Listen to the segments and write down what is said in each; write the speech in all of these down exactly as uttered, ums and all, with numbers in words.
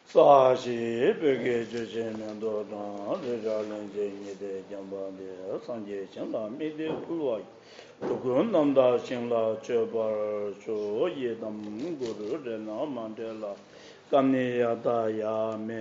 사시 베게 주제면도 저절은 제니데 jamban데 상제 정라 미데 불와 그건 남다 신라 저벌 저 예담 고르르나 만델라 감니야다 야메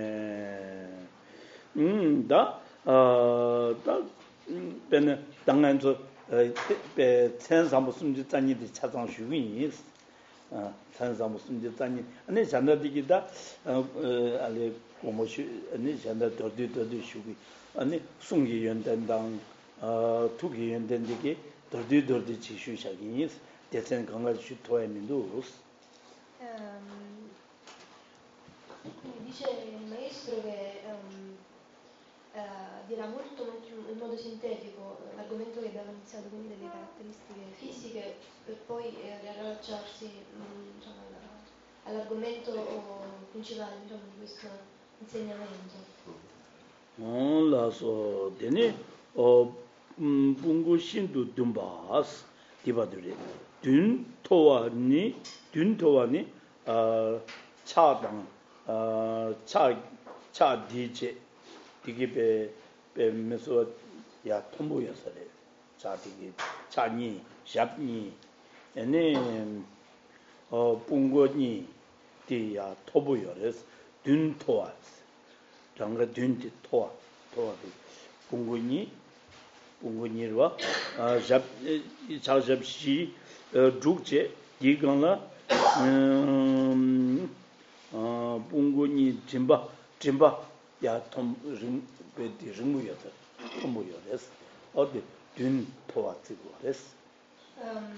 음다 어다 베네 당한저 베 천삼부 숨지 짠이디 차장 주윈이 아 산사 무슨 짓다니 아니 잔다디기다 어 알레 고모시 아니 잔다 더디 더디 슈기 아니 숭기 연단당 어 투기 연단디기 더디 더디 지슈샤기니 대선 강가 슈토에민도 Ehm, quindi dice il maestro che ehm, eh, dirà molto, molto in modo sintetico eh, l'argomento che abbiamo iniziato, quindi delle caratteristiche fisiche, per poi eh, riallacciarsi mm, diciamo, alla- all'argomento principale diciamo, di questo insegnamento. 라서 되니 어 bungu 신도 둠바스 디바들이 든 토와니 든 토와니 어 차당 어차 차디제 디게베 베메소 야 통보여서래 자디게 차니 샵니 에네 어 bungo니 디야 토보여레스 든 토와스 장가 든디 토와 토와디 bungo니 bungonirwa jab chajabshi drukje digangla bungoni timba timba ya tom ring be di ringu ya tomu ya des ode dun toatigo des Ehm,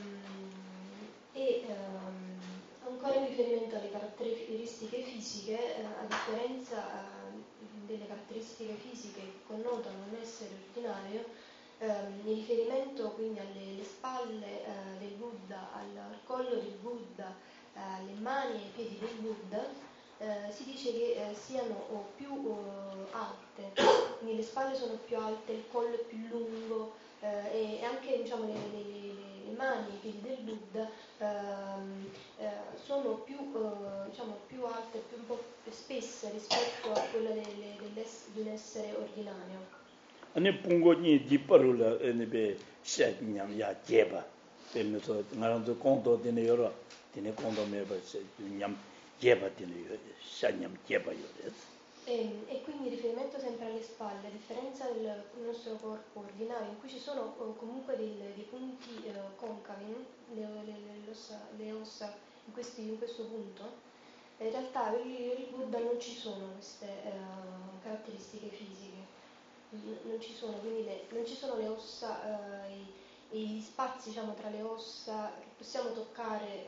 e ehm, ancora in riferimento alle caratteristiche fisiche, eh, a differenza eh, delle caratteristiche fisiche che connotano un essere ordinario, ehm, in riferimento quindi alle, alle spalle eh, del Buddha, al, al collo del Buddha, eh, alle mani e ai piedi del Buddha, eh, si dice che eh, siano oh, più oh, alte, quindi le spalle sono più alte, il collo è più lungo eh, e anche diciamo, le, le, le, le mani e i piedi del Buddha ehm, eh, sono più, eh, diciamo, più alte, più un po' più spesse rispetto a quella delle, di un essere ordinario. ane bungo니 디빠루라 에네베 샤nyam ya jeba bemeso ngaranzo konto dine yoro dine konto meba nyam jeba dine yoro shanyam jeba yoro E, e quindi riferimento sempre alle spalle, a differenza del nostro corpo ordinario, in cui ci sono eh, comunque dei, dei punti eh, concavi, le, le, le, ossa, le ossa in, questi, in questo punto, in realtà per il, il Buddha non ci sono queste eh, caratteristiche fisiche, non ci sono, quindi le, non ci sono le ossa, eh, i, gli spazi diciamo, tra le ossa che possiamo toccare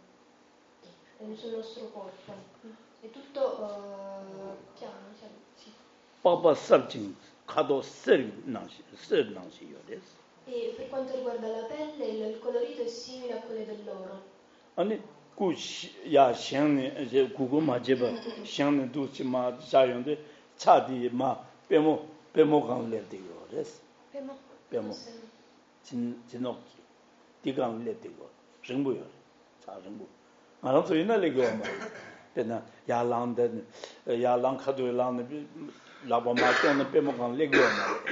eh, sul nostro corpo. È tutto uh, piano, cioè, sì. Papa Sarjin Kado Ser Nanshi, Ser Nanshi Yodes. E per quanto riguarda la pelle, il, il colorito è simile a quello dell'oro. Ani ku ya xiang ne gugu ma jeba xiang ne du chi ma ja yong de cha di ma pemo pemo gang le de yodes. Pemo? Pemo. Jin jinok di gang le de yo. Ringbu yo. Cha ringbu. Ma lang so yin le go ma. Pena ya lang de ya lang ka do lang ne la ba ma tong ne pemo gang le go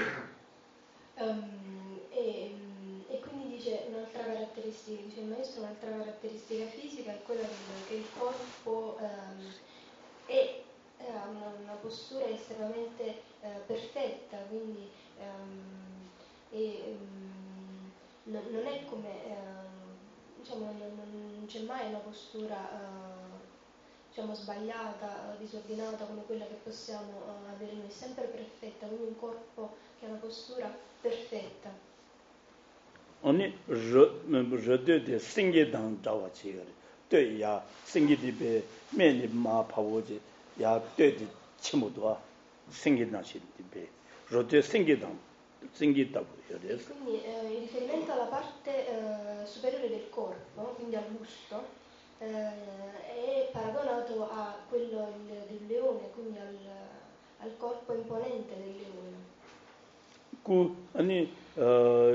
ma. Um, e, e quindi dice un'altra caratteristica, dice il maestro, un'altra caratteristica fisica è quella che, che il corpo um, è, ha una, una postura estremamente uh, perfetta, quindi um, e, um, non, non è come, uh, diciamo, non, non c'è mai una postura uh, diciamo, sbagliata, disordinata come quella che possiamo uh, avere noi, è sempre perfetta, quindi un corpo che ha una postura perfetta. Oni röde de singe dang dawa chigare. De ya singe de be meni ma pawoje ya de de chimudwa singe dang chi de be. Röde singe dang singe dawa yore. Quindi eh, in riferimento alla parte eh, superiore del corpo, quindi al busto, eh, è paragonato a quello del leone, quindi al, al corpo imponente del leone. Ku ani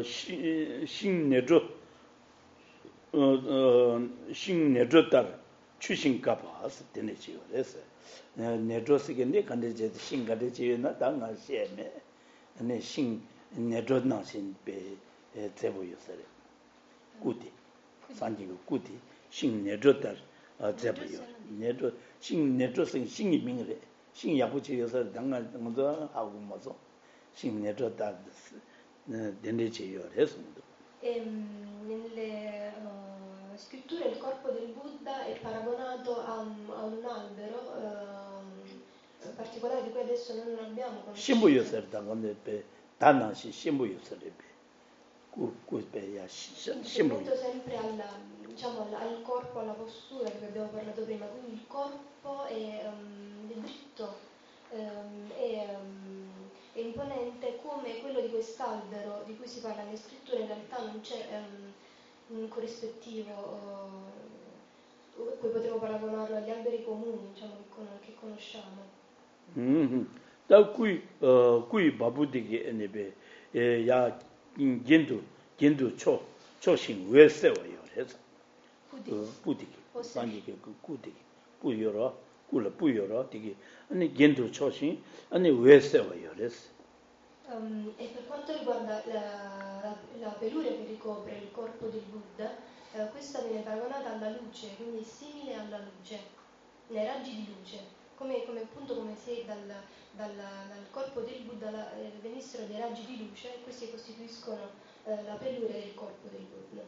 shin ne zho uh shin ne zho dar 추신 가봐서 되네지요. 그래서 내조스게 내 간데제 신가데 지나 당가 시에네. 네 신 내조나신 배 제보였어요. 꾸디 산지고 꾸디 신 내조다 아 제보요. 내조 신 내조생 신이 명래 신 야부지여서 당가 먼저 하고 뭐서 신 내조다 네 되네지요. 그래서 Ehm, nelle uh, scritture il corpo del Buddha è paragonato a un, a un albero ehm, particolare di cui adesso noi non abbiamo conoscenza. 신부였었다. 근데 배 단나시 신부였어요. 구구배야 신부. Riferimento sempre alla, diciamo, al, al corpo, alla postura di cui abbiamo parlato prima, quindi il corpo è, um, è dritto, um, è, um, è imponente come quello di quest'albero di cui si parla nelle scritture. In realtà non c'è um, un corrispettivo, uh, poi potremmo paragonarlo agli alberi comuni, diciamo, che, con- che conosciamo. 음. 다 구이 어 구이 바부디게 에네베 에야 gendu gendu 초 초신 왜 세워요. 그래서 Quindi, 어 부디게 Forse- 산지게 그 구디게 부여러 꿀 부여러 되게 아니 gendu 초신 아니 왜 세워요. 그래서 Um, e per quanto riguarda la, la, la peluria che ricopre il corpo del Buddha, eh, questa viene paragonata alla luce, quindi è simile alla luce, nei raggi di luce, come, come appunto come se dal, dal, dal corpo del Buddha la, eh, venissero dei raggi di luce e questi costituiscono eh, la peluria del corpo del Buddha.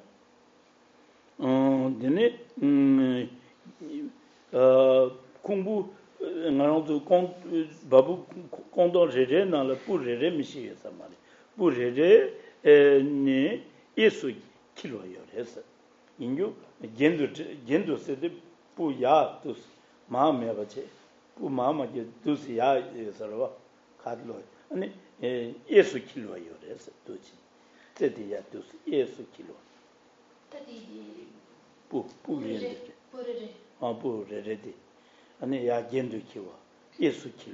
어 되네 음 어, 공부 나도 공 바부 공도제제 나라 부제제 미시에서 말이 부제제 에니 예수 킬로요 해서 인주 겐도 겐도 세데 부야 또 마음에 가지 부 마음에 두스야 서로 가들로 아니 예수 킬로요 해서 또지 때디야 두스 예수 킬로 Di, di 부 부인데 pure re. 아 부레레디 아니 야 겐도 키워 예수 키워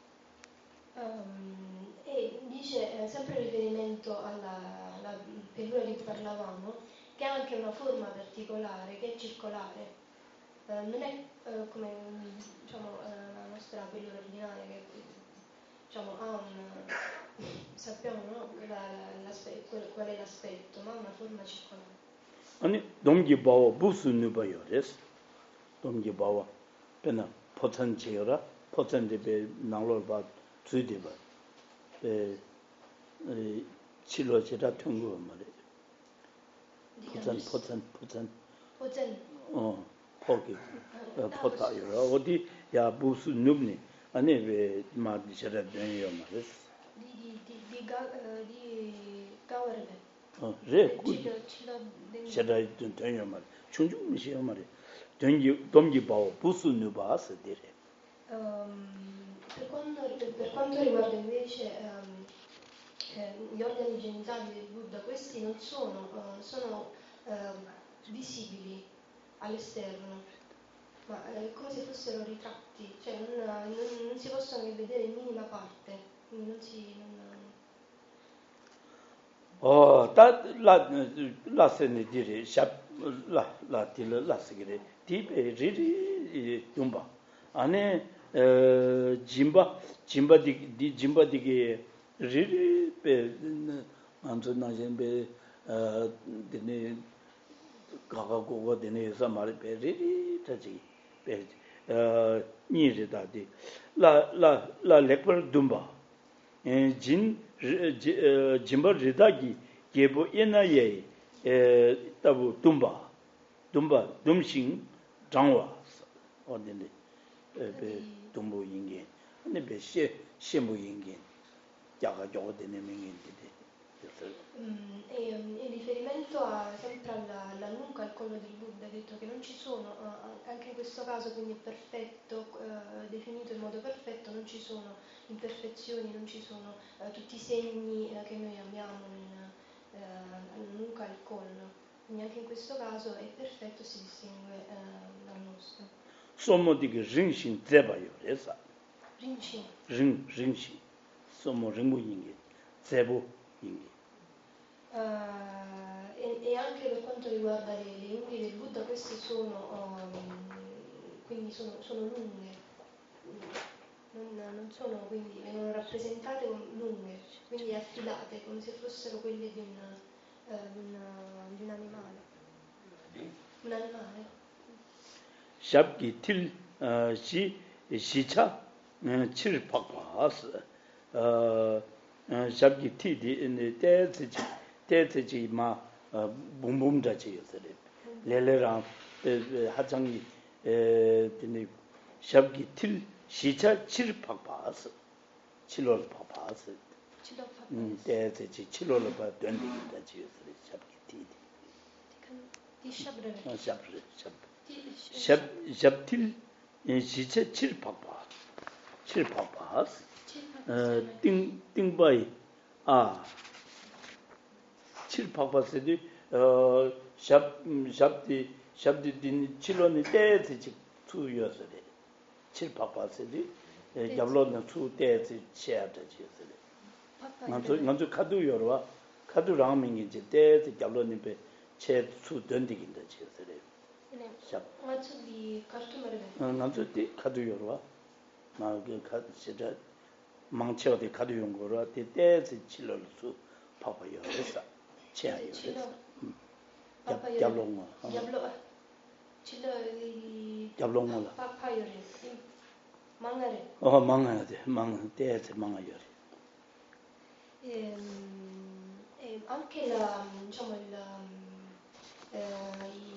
Um, e dice eh, sempre in riferimento alla, alla peluria di cui parlavamo, che ha anche una forma particolare, che è circolare. Eh, non è eh, come mm, diciamo, eh, la nostra peluria ordinaria, che diciamo, ha un, sappiamo no, la- l'aspetto, qual, qual è l'aspetto, ma ha una forma circolare. 아니 동기 바와 무슨 누바요 레스 동기 바와 배나 포천 지어라 포천데 배 나로 봐 주디 봐에 치료지라 통고 말이 포천 포천 포천 Pozen, 어 포기 어, 포타요 어디 야 무슨 누니 아니 왜 마디셔라 되요 말레스 di, di, di, di, Ga- eh, di Gawarbe. 어레 구 Cilo, Cilo Deng- 셔라이 된요 말 충중 미시요 말이 동기 동기 바와 무슨 누바스 되래 Ehm, per, quanto, per quanto riguarda invece ehm, eh, gli organi genitali del Buddha, questi non sono, eh, sono ehm, visibili all'esterno, ma è come se fossero ritratti, cioè non, non- non si possono vedere in minima parte, quindi non si... non- 어, 다 라, 라세네 디리 샵 라, 라딜 라스기레 디베 리리 dumba 안에 어 짐바 짐바디 디 짐바디게 리리 베 안저 나젠베 어 데네 가가고고 데네서 말이 베 리리 타지 베어 니르다디 라라라 렉벌 dumba 진 짐버 리다기 게보 에나예 에 따부 둠바 둠바 둠싱 장와 어딘데 에베 둠보 인게 근데 베시 시무 인게 야가 저거데네 명인데 Mm, e, in riferimento a, sempre alla, alla nuca, al collo del Buddha, ha detto che non ci sono, eh, anche in questo caso quindi è perfetto, eh, definito in modo perfetto, non ci sono imperfezioni, non ci sono eh, tutti i segni eh, che noi abbiamo in, eh, alla nuca e al collo. Quindi anche in questo caso è perfetto, si distingue eh, dal nostro. 소모디게 링신 제바요 레사 Rinci. 링 링신 소모 링무 인게 제보 인게 Eh, e, e anche per quanto riguarda le, le unghie del Buddha, queste sono um, quindi sono, sono lunghe, non, non sono, quindi vengono rappresentate come lunghe, quindi affilate, come se fossero quelle di un, eh, di una- di un animale. Un animale. 샵기 틸 시 시차 칠 박바스 어 샵기 티디 때지 때지 마 붐붐자지 요새래 레레랑 하장이 에 근데 샵기 틸 시차 칠 박바스 칠월 박바스 음 때지 칠월 봐 된다지 요새래 샵기 티디 Di Shabreve. 어 샵 샵 샵 샵틸 시체 칠 박바 칠 박바 어띵 띵바이 아 칠 박바스디 어샵 샵디 샵디 딘 칠원이 때지 투여서래 칠 박바스디 잡로는 투 때지 쳐야지서래 먼저 먼저 카드 열어 카드 라밍이 이제 때지 잡로는 배체투 던디긴다 지서래 Mazzo di cartone 남도 때 카드 열어 나그 카드 진짜 망쳐도 카드 용거로 때때지 칠러수 파파요 했어 치아요 잡롱어 Diablo Cillo di 잡롱어 Papayore Mangare 어 망해야 돼 망, 때지 망해야 돼 e, e anche la, diciamo il, eh, i,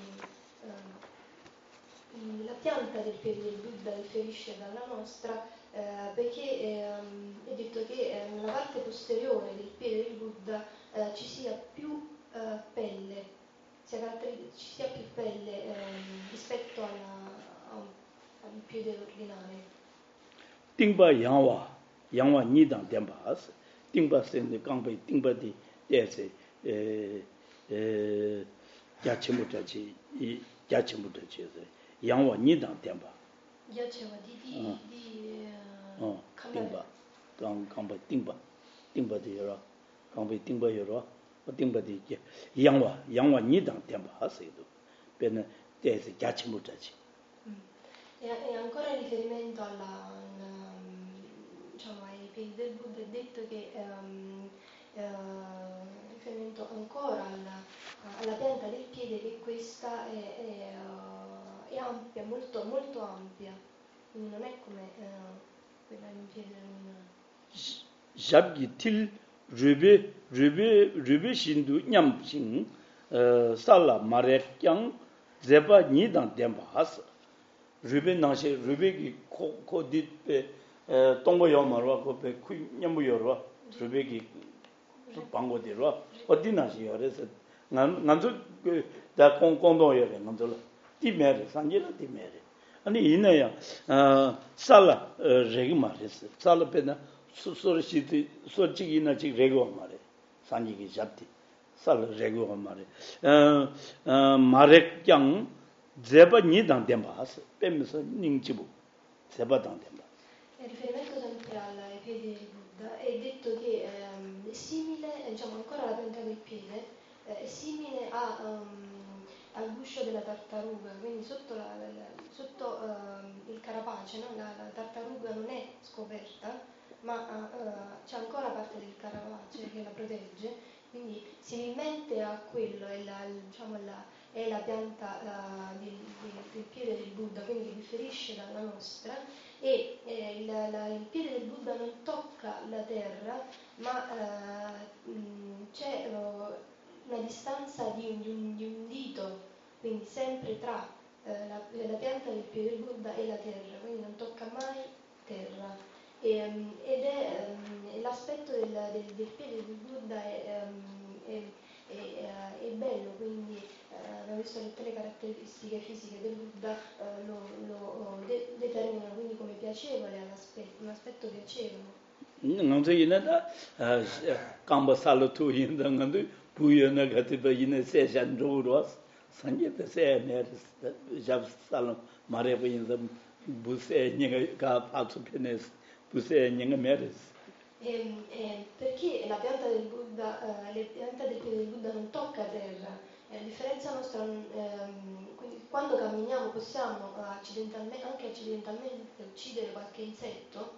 eh, la pianta del piede del Buddha differisce dalla nostra eh, perché ehm, è detto che eh, nella parte posteriore del piede del Buddha eh, ci sia più eh, pelle, sia caratteri- ci sia più pelle ehm, rispetto alla- a un- al piede ordinario. 띵바 양와 양와 니당 덴바스 띵바 센데 강베 띵바디 예세 에에 야치무자지 이 야치무자지 양와 니당 덴바 Piaceva di, di, Ah. di eh, 어 cambiare. 띵바 강 강베 띵바 띵바디 여러 강베 띵바 여러 띵바디 이게 양와 양와 니당 덴바스에도 베는 예세 야치무자지 Mm. E, e ancora in riferimento alla, alla, diciamo, ai piedi del Buddha è detto che ehm, eh, in riferimento ancora alla, alla pianta del piede che questa è, è, eh, è ampia, molto, molto ampia, quindi non è come eh, quella di un piede ordinario. 샵기 틸 르베 르베 르베 신두 냠싱 어 살라 마레짱 제바 니당 덴바스 르베 나시 르베기 코코디페 에 동고요 말와 코페 쿠 냠부여와 르베기 방고디로 어디나시 요래서 난 난저 그다 공공도여래 난저 디메르 산지라 디메르 아니 이내야 어 살라 레기 말했어 살라 페나 소소시티 소치기나 지 레고 말해 산지기 잡디 살 레고 말해 어 마렉장 제바 니당 덴바스 빼면서 닝지부 제바 당 덴바 In riferimento sempre ai piedi del Buddha è detto che ehm, è simile, diciamo ancora la pianta del piede, eh, è simile a, ehm, al guscio della tartaruga, quindi sotto, la, la- sotto ehm, il carapace, no? la, la tartaruga non è scoperta, ma eh, c'è ancora parte del carapace che la protegge, quindi similmente a quello è la, il- diciamo, la, è la pianta eh, del, del- del piede del Buddha, quindi che differisce dalla nostra, e eh, il, la- il piede del Buddha non tocca la terra, ma eh, mh, c'è eh, una distanza di un, di un- di un dito, quindi sempre tra eh, la, la pianta del piede del Buddha e la terra, quindi non tocca mai terra. E, mm, ed è ehm, l'aspetto del, del- del piede del Buddha è, ehm, è- è- è- è bello, quindi eh, abbiamo visto che tutte le caratteristiche fisiche del Buddha eh, lo, lo de- determinano quindi come piacevole all'aspetto, un aspetto piacevole. ngangzo yinada kamba salo tu yinda ngando buyo na gati ba yina se shan ro sanje pe se ne jab salo mare ba yinda bu se nyinga ka patu penes bu se nyinga meres E, e perché la pianta del Buddha, eh, la pianta del piede del Buddha non tocca terra, e a differenza nostra, ehm, quindi quando camminiamo possiamo uh, accidentalmente, anche accidentalmente uccidere qualche insetto,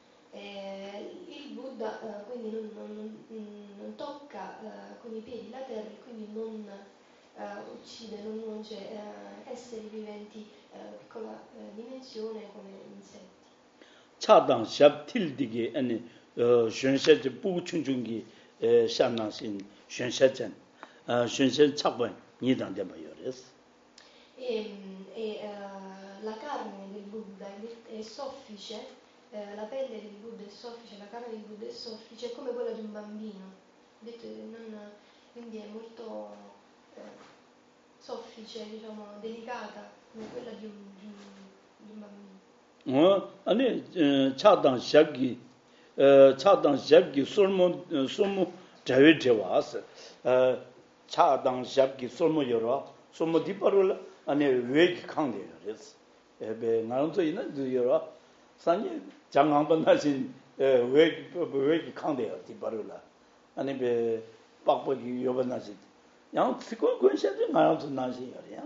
eh, il Buddha uh, quindi non, non, non tocca uh, con i piedi la terra e quindi non uh, uccide, non nuoce uh, esseri viventi uh, piccola uh, dimensione come insetti. 차당 샵 tildige 아니 어 쉔셰지 부춘중기 에 샤나신 쉔셰전 어 쉔셰 착번 니당데 뭐요레스 E, e uh, la carne del Buddha è soffice, eh, la pelle del Buddha è soffice, la carne del Buddha è soffice, è come quella di un bambino, detto, non, quindi è molto eh, soffice, diciamo, delicata, come quella di un, di un, di un bambino. 어 아니 차당 샵기 어 차당 샵기 솔모 솔모 자외제 와서 어 차당 샵기 솔모 여러 솔모 디파를 아니 외기 강대요 그래서 에베 나름도 있는 여러 산이 장강반하신 외기 외기 강대요 디파를라 아니 베 빡빡이 요번나시 양 특권 권세도 나름도 나시요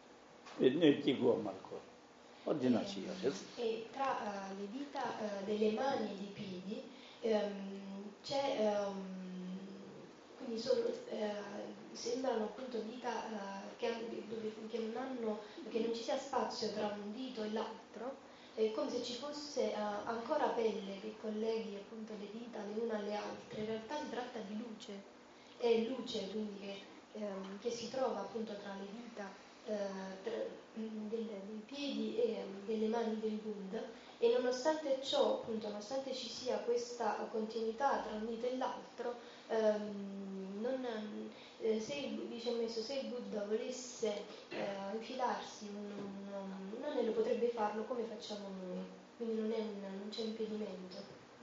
네 기고 말고 E, e tra uh, le dita uh, delle mani e dei piedi um, c'è um, quindi sono, uh, sembrano appunto dita uh, che, che non hanno che non ci sia spazio tra un dito e l'altro, è come se ci fosse uh, ancora pelle che colleghi appunto le dita le une alle altre. In realtà si tratta di luce, è luce quindi che, um, che si trova appunto tra le dita Uh, tra, um, del, dei piedi e um, delle mani del Buddha, e nonostante ciò, appunto, nonostante ci sia questa continuità tra un dito e l'altro, um, non, um, se, il, dice messo, se il Buddha volesse uh, infilarsi un, un, un anello potrebbe farlo come facciamo noi, quindi non, è un, non c'è impedimento.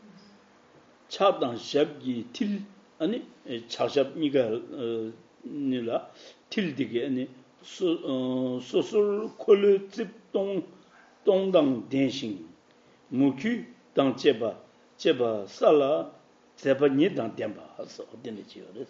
차당 샵기 틸 아니 차샵니가 니라 틸디게 아니 소술 콜르집동 동당 대신 무큐 당 제바 제바 살라 제바 니당 덴바 하서 어디네 지요레스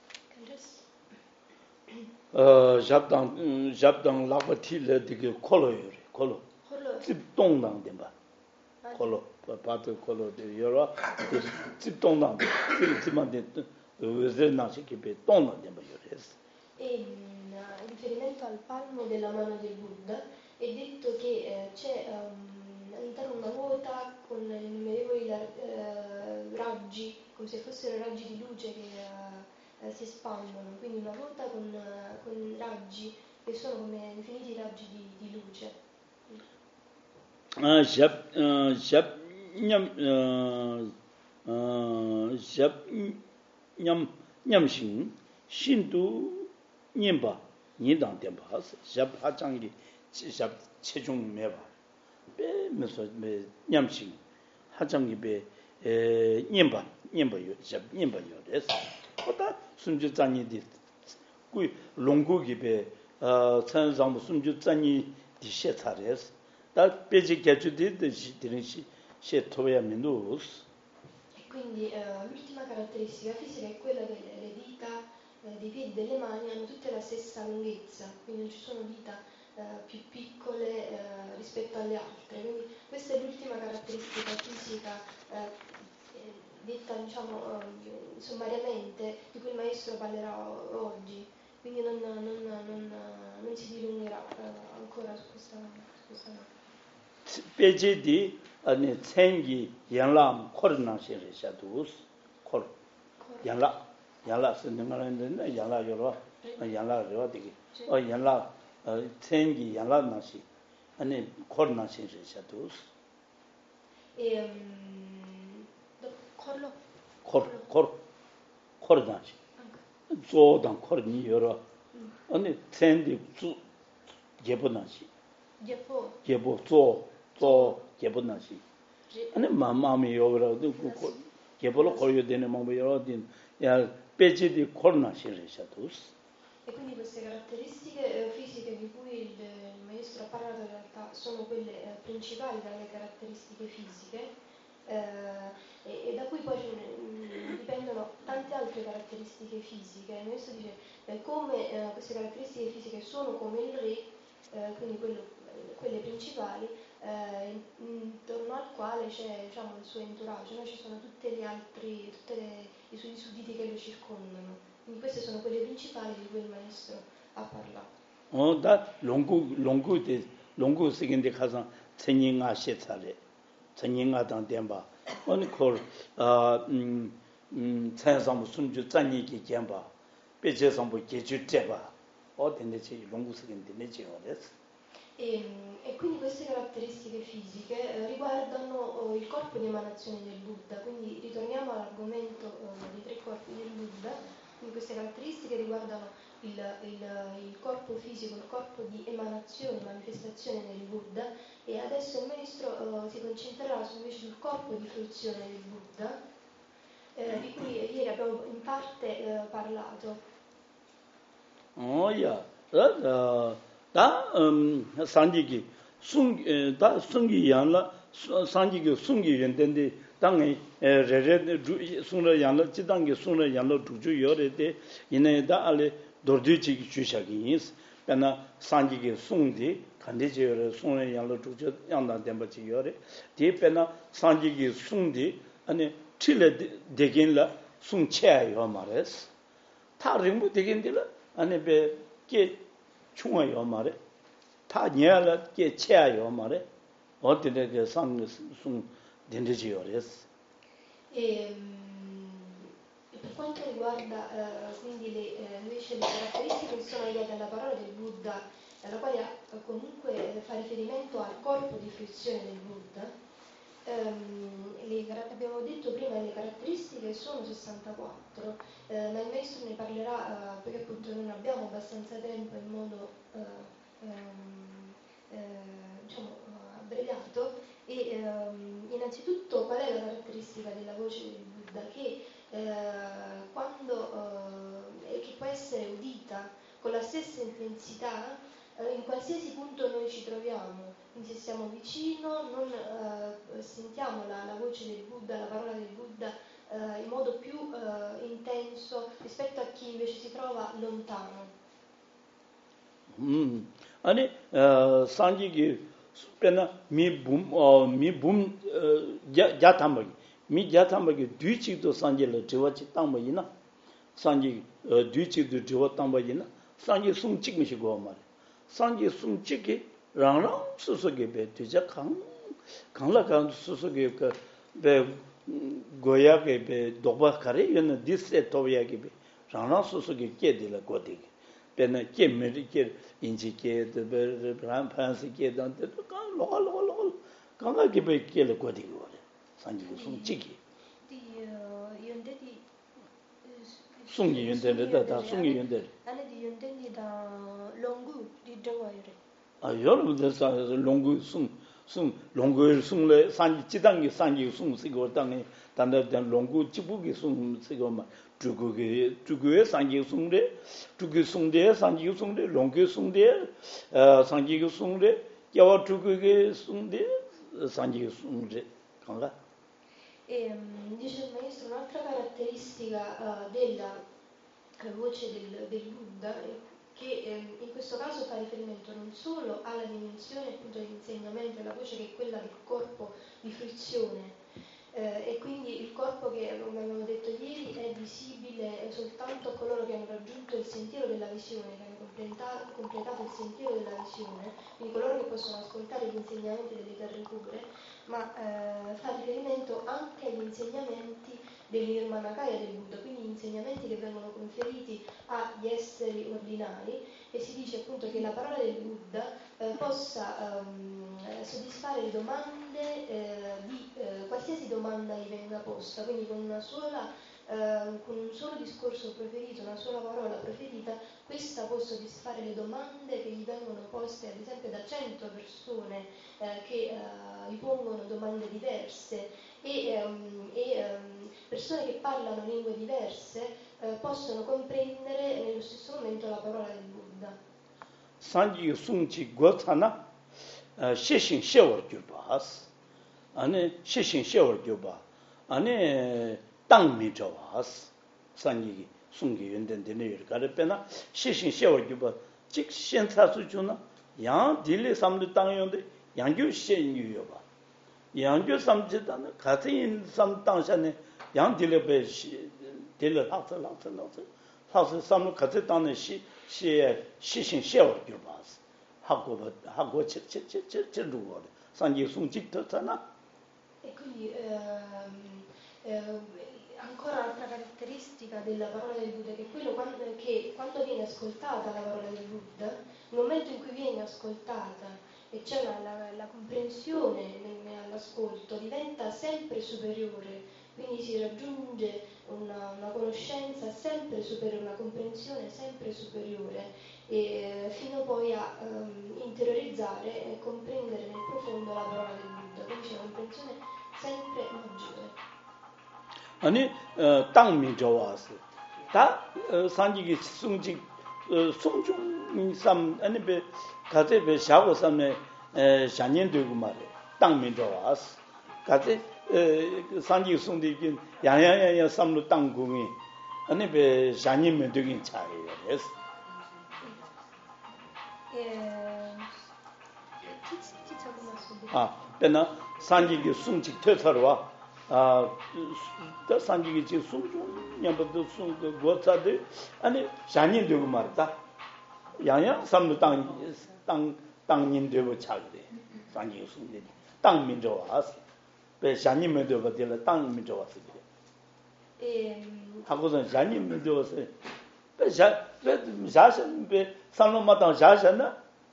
어 잡당 잡당 라바틸레 디게 콜로요 콜로 집동당 덴바 콜로 파트 콜로 데 요라 집동당 집만데 의제나시 기베 동당 덴바 요레스 E in riferimento al palmo della mano del Buddha è detto che eh, c'è um, all'interno una ruota con innumerevoli eh, raggi, come se fossero raggi di luce che eh, si espandono, quindi una ruota con, con raggi che sono come infiniti raggi di, di luce. Ah, shab, uh, shab, nyam, uh, uh, shab, nyam, nyamshin, shindu, nyemba, nidang tenpa has, shab hachangi, shab chechung meba, be, meso, be, nyamshin, hachangi be, eh, nyemba, nyemba yo, shab, nyemba yo, res. Kota, sumju zanyi di, kui, longu gi be, uh, chan zambu sumju zanyi di she ca res. Da peci ghiaccio di si si trova meno. E quindi eh, l'ultima caratteristica fisica è quella che le, le dita eh, dei piedi e delle mani hanno tutte la stessa lunghezza, quindi non ci sono dita eh, più piccole eh, rispetto alle altre. Quindi questa è l'ultima caratteristica fisica eh, detta diciamo eh, sommariamente di cui il maestro parlerà oggi, quindi non, non, non, non si dilungherà eh, ancora su questa, su questa parte. Peci 아니 생기 양람 코로나 시리샤도스 콜 양라 양라 쓰는 거는 양라 여러 양라 여러 되게 어 양라 생기 양라 나시 아니 코로나 시리샤도스 e um, 콜로 콜콜 코로나 조단 코로니 여러 아니 생기 주 예보나시 예보 예보 조 또 예보나시 아니 마마미 요라도 그 예보로 거여 되는 마음이 여러 야 빼지디 코로나 시리샤도스 e quindi queste caratteristiche eh, fisiche di cui il, il maestro ha parlato in realtà sono quelle eh, principali tra le caratteristiche fisiche eh, e, e da cui poi mh, dipendono tante altre caratteristiche fisiche. Il maestro dice eh, come eh, queste caratteristiche fisiche sono come il re, eh, quindi quello, quelle principali, eh, intorno al quale c'è, diciamo, il suo entourage, no? Ci sono tutti gli altri, tutti i suoi sudditi che lo circondano. Quindi queste sono quelle principali di cui il maestro ha parlato. 어, 다 롱구 롱구데 롱구 세긴데 가서 천인아 시차래. 천인아 당된바. 어느 콜 아, 음, 음, 찬상 순주 잔이기 견바. 배제상부 계주제바. 어딘데지 롱구 세긴데 내지 어렸어. E, e quindi queste caratteristiche fisiche eh, riguardano oh, il corpo di emanazione del Buddha, quindi ritorniamo all'argomento eh, dei tre corpi del Buddha, quindi queste caratteristiche riguardano il, il, il corpo fisico, il corpo di emanazione, manifestazione del Buddha, e adesso il maestro eh, si concentrerà su, invece sul corpo di fruizione del Buddha, eh, di cui ieri abbiamo in parte eh, parlato. Oh yeah. 어, 다 음, 산지기 숭 다 숭기 양라 산지기 숭기 연된데 당에 레레 숭러 양라 지당게 숭러 양라 두주 요래데 이내다 알레 도르디치 주샤기 인스 배나 산지기 숭디 간데지요레 숭러 양라 두주 양다 덴바치 요래 디페나 산지기 숭디 아니 틸레 데긴라 숭체요 말레스 타링부 데긴딜라 아니 베게 충어요 말에 다 녀라 게 체야요 말에 어디에 그 상승 된지요 그래서 E, per quanto riguarda eh, quindi le, eh, invece le caratteristiche che sono legate alla parola del Buddha, alla quale eh, comunque eh, fa riferimento al corpo di fruizione del Buddha, ehm, le, abbiamo detto prima che le caratteristiche sono sessantaquattro, eh, ma il maestro ne parlerà eh, perché appunto non abbiamo abbastanza tempo in modo eh, ehm, eh, diciamo, abbreviato. E ehm, innanzitutto qual è la caratteristica della voce del Buddha? Che eh, quando eh, che può essere udita con la stessa intensità eh, in qualsiasi punto noi ci troviamo, quindi se siamo vicino non eh, sentiamo la, la voce del Buddha, la parola del Buddha eh, in modo più eh, intenso rispetto a chi invece si trova lontano. 음 아니 어 산지기 배나 미붐 어 미붐 야탐바기 미 야탐바기 뒤치도 산지를 저와치 땅바이나 산지 어 뒤치도 저와 땅바이나 산지 숨찍미시고 말 산지 숨찍기 랑랑 수수게 배 되자 강 강라강 수수게 그배 고야게 배 독바카레 연은 디스에 도야게 배 랑랑 수수게 깨들라 고디 배나 깨메리게 인지게 그 브람판스게 단데 강 로갈 로갈 로갈 강가게 배 깨를 고디 거래 산지 숨찍기 Di yondendi 숭이 연대다 다 숭이 연대 anne di yondendi da longu di jawayre. 아 여러분들 사서 롱구 숭숭 롱구를 숭래 산지 지당기 산지 숭 쓰고 땅에 단단한 롱구 지부기 숭 쓰고 막 주국의 주국의 산지 숭래 주국 숭대 산지 숭래 롱구 숭대 어 산지 숭래 야와 주국의 숭대 산지 숭래 강가 E um, dice il maestro un'altra caratteristica uh, della voce del, del Buddha è che eh, in questo caso fa riferimento non solo alla dimensione appunto dell'insegnamento della voce che è quella del corpo di fruizione eh, e quindi il corpo che come abbiamo detto ieri è visibile soltanto a coloro che hanno raggiunto il sentiero della visione, che hanno completato, completato il sentiero della visione, quindi coloro che possono ascoltare gli insegnamenti delle terre pure, ma eh, fa riferimento anche agli insegnamenti dell'Nirmanakaya del Buddha, quindi insegnamenti che vengono conferiti agli esseri ordinari e si dice appunto che la parola del Buddha eh, possa ehm, soddisfare le domande eh, di eh, qualsiasi domanda gli venga posta, quindi con una sola eh, con un solo discorso preferito, una sola parola preferita, questa può soddisfare le domande che gli vengono poste ad esempio da cento persone eh, che eh, gli pongono domande diverse e, um, e um, persone che parlano lingue diverse eh, possono comprendere nello stesso momento la parola del Buddha. 산지 숭치 고타나 시신 셔워 줄바스 아니 시신 셔워 줄바 아니 땅미 저바스 산지 숭기 연된데네 가르페나 시신 셔워 줄바 즉 현사수 주나 양 딜레 삼도 땅용데 양교 시행유요 봐. 양교 삼지다는 같은 삼 땅산에 양 딜레 시 딜레 학서 학서 학서 학서 삼도 같은 땅에 시 시에 시신 시어 줘 봐. 하고 하고 칠칠칠칠 루어 산지 송직터잖아. E quindi ehm, ehm, ancora un'altra caratteristica della parola del Buddha, che quello quando, che quando viene ascoltata la parola del Buddha, nel momento in cui viene ascoltata e c'è la, la, la comprensione all'ascolto, diventa sempre superiore, quindi si raggiunge una, una conoscenza sempre superiore, una comprensione sempre superiore, e fino poi a um, interiorizzare e comprendere nel profondo la parola del Buddha, quindi c'è una comprensione sempre maggiore. 아니 어 땅미 좋아서 다 산지기 송지 송중 삼 아니 배 가제 배 샤고 삼에 에 샤년 되고 말에 땅미 좋아서 가제 산지 송디긴 양양양양 삼로 땅궁이 아니 배 샤년면 되긴 차이요 그래서 아 배나 산지기 송지 퇴사로 와 아, 더 산지기 지 송중 냠버도 송그 고차데 아니 잔인 되고 말다. 양양 삼도 땅땅 땅인 되고 차거든. 산지기 송데 땅민 좋아서. 배 잔인면 되고 되라 땅민 좋아서 그래. 에 하고선 잔인면 되어서 배자 배 자신 배 산로마당 자신나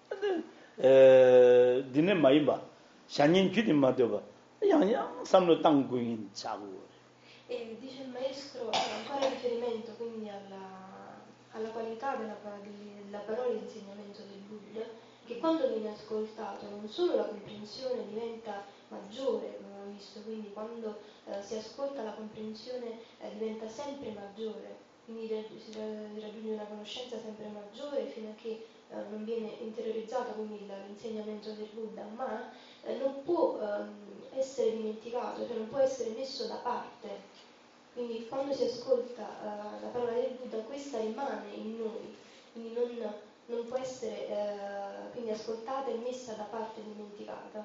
에 디네 많이 봐. 잔인 귀dim마 되고 양양 삼로 땅구인 차고. E dice il maestro, ancora riferimento quindi alla, alla qualità della, della parola di insegnamento del Buddha, che quando viene ascoltato non solo la comprensione diventa maggiore, come abbiamo visto, quindi quando eh, si ascolta la comprensione eh, diventa sempre maggiore, quindi si raggiunge una conoscenza sempre maggiore fino a che eh, non viene interiorizzato quindi l'insegnamento del Buddha, ma eh, non può eh, essere dimenticato, cioè non può essere messo da parte. Quindi quando si ascolta uh, la parola del Buddha, questa rimane in noi, quindi non, non può essere uh, quindi ascoltata e messa da parte, dimenticata.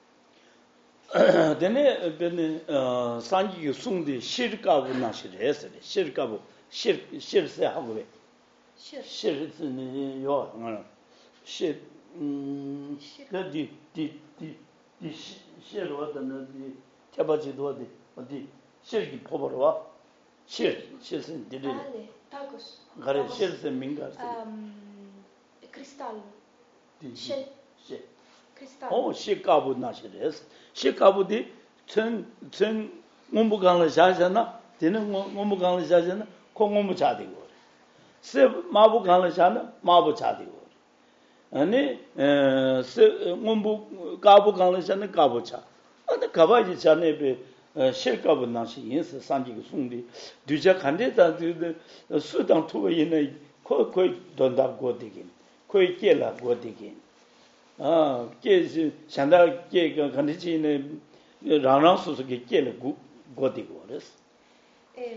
Dene bene sanji sungdi shirkabu nashirese, shirkabu shir shirse hagobe. Shir shir yo ngana. Shir mm di di di di shirwa dana di tabaji do di di shirki poborwa shir shirsen dile Ale tacos gare shirsen mingar um cristallo shir shir cristallo 어 shikabu nashires shikabudi 천 천 몸부강을 자잖아 되는 몸부강을 자잖아 공몸부 자되고 세 마부강을 자는 마부 자되고 아니 에 몸부 가부강을 자는 가부차 아니 가바지 자네 배 실가부 나시 인스 산지고 송디 뒤자 간데다 수당 투고 있는 거의 돈다고 되긴 거의 깨라고 되긴 아 깨지 산다 깨가 간디지네 라나수스게 깨르고 고디고 그래서 e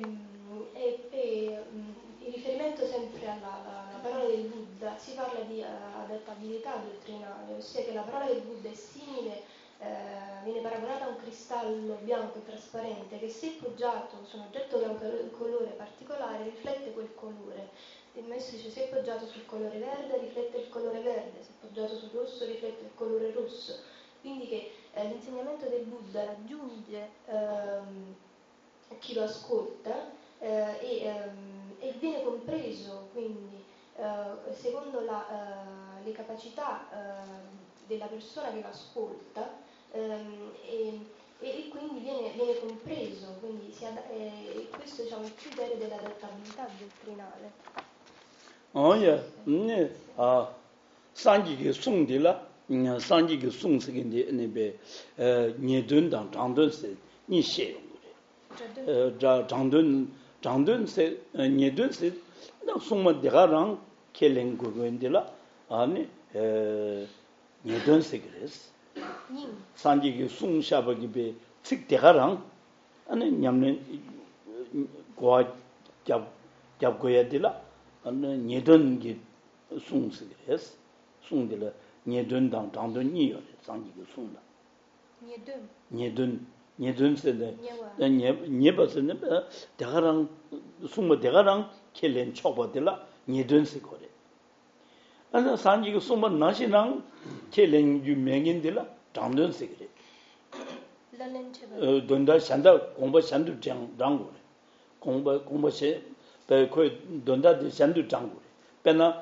in riferimento sempre alla, alla parola del Buddha si parla di uh, adattabilità dottrinale, ossia che la parola del Buddha è simile, eh, viene paragonata a un cristallo bianco e trasparente che se poggiato su un oggetto che ha un colore particolare riflette quel colore. Il maestro dice se è poggiato sul colore verde riflette il colore verde, se è poggiato sul rosso riflette il colore rosso. Quindi che eh, l'insegnamento del Buddha raggiunge ehm, chi lo ascolta eh, e, ehm, e viene compreso quindi eh, secondo la, eh, le capacità eh, della persona che lo ascolta ehm, e, e quindi viene, viene compreso, quindi si ad, eh, questo diciamo, è il criterio dell'adattabilità dottrinale. Oh yeah, ne ah sanji ge songdi la, sanji ge songse ge ne be eh niedun dang zhangdun se ni xie yong de. Eh zhangdun zhangdun se niedun se na songma de ga rang keleng gu wen de la, ani eh niedun se gres. sanji ge song sha ba ge be tsik de ga rang ani nyamne go jab jab go ya de la 안 예던 게 송스레스 송들의 Niedun dang dangdun ni yo sanji ge sung da. Niedun. Niedun niedun se de Nyewa. nye nye ba se ne 대가랑 sung ma 대가랑 켈렌 chobo de la niedun se ko de. ana sanji ge sung ma na shi nang 켈렌 yu mengin de la dangdun se ge. Lanen cheba. 어 돈다 산다 공부 산도 장 장고. 공부 공부 시 배코 돈다 산도 장고. 배나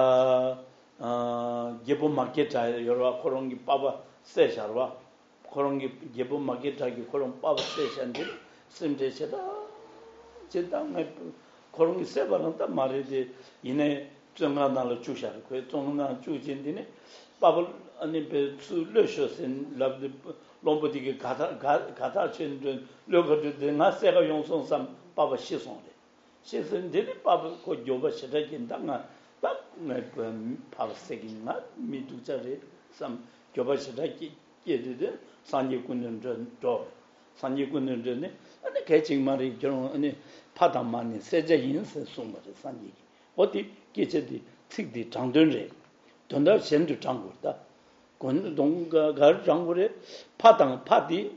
아 예보 마켓에 여러 그런 게 빠바 세샤와 그런 게 예보 마켓에 그런 빠바 세샤인데 심제시다 제당에 그런 게 세바는다 말이지 이내 정하나로 주샤 그 정하나 주진디네 빠바 아니 배수 르셔신 랍드 롬보디게 가다 가다 첸든 르거드 나세가 용송삼 빠바 시송데 시선데 빠바 고 요바 시다긴다가 딱네 파르세긴나 미두자레 삼 교바시다기 예데데 산지군은 저 산지군은 전에 아니 개칭말이 저런 아니 파담만이 세제 인스 송거지 산지 어디 계제디 특디 장전래 돈다 현도 장고다 건 동가 가 장고래 파당 파디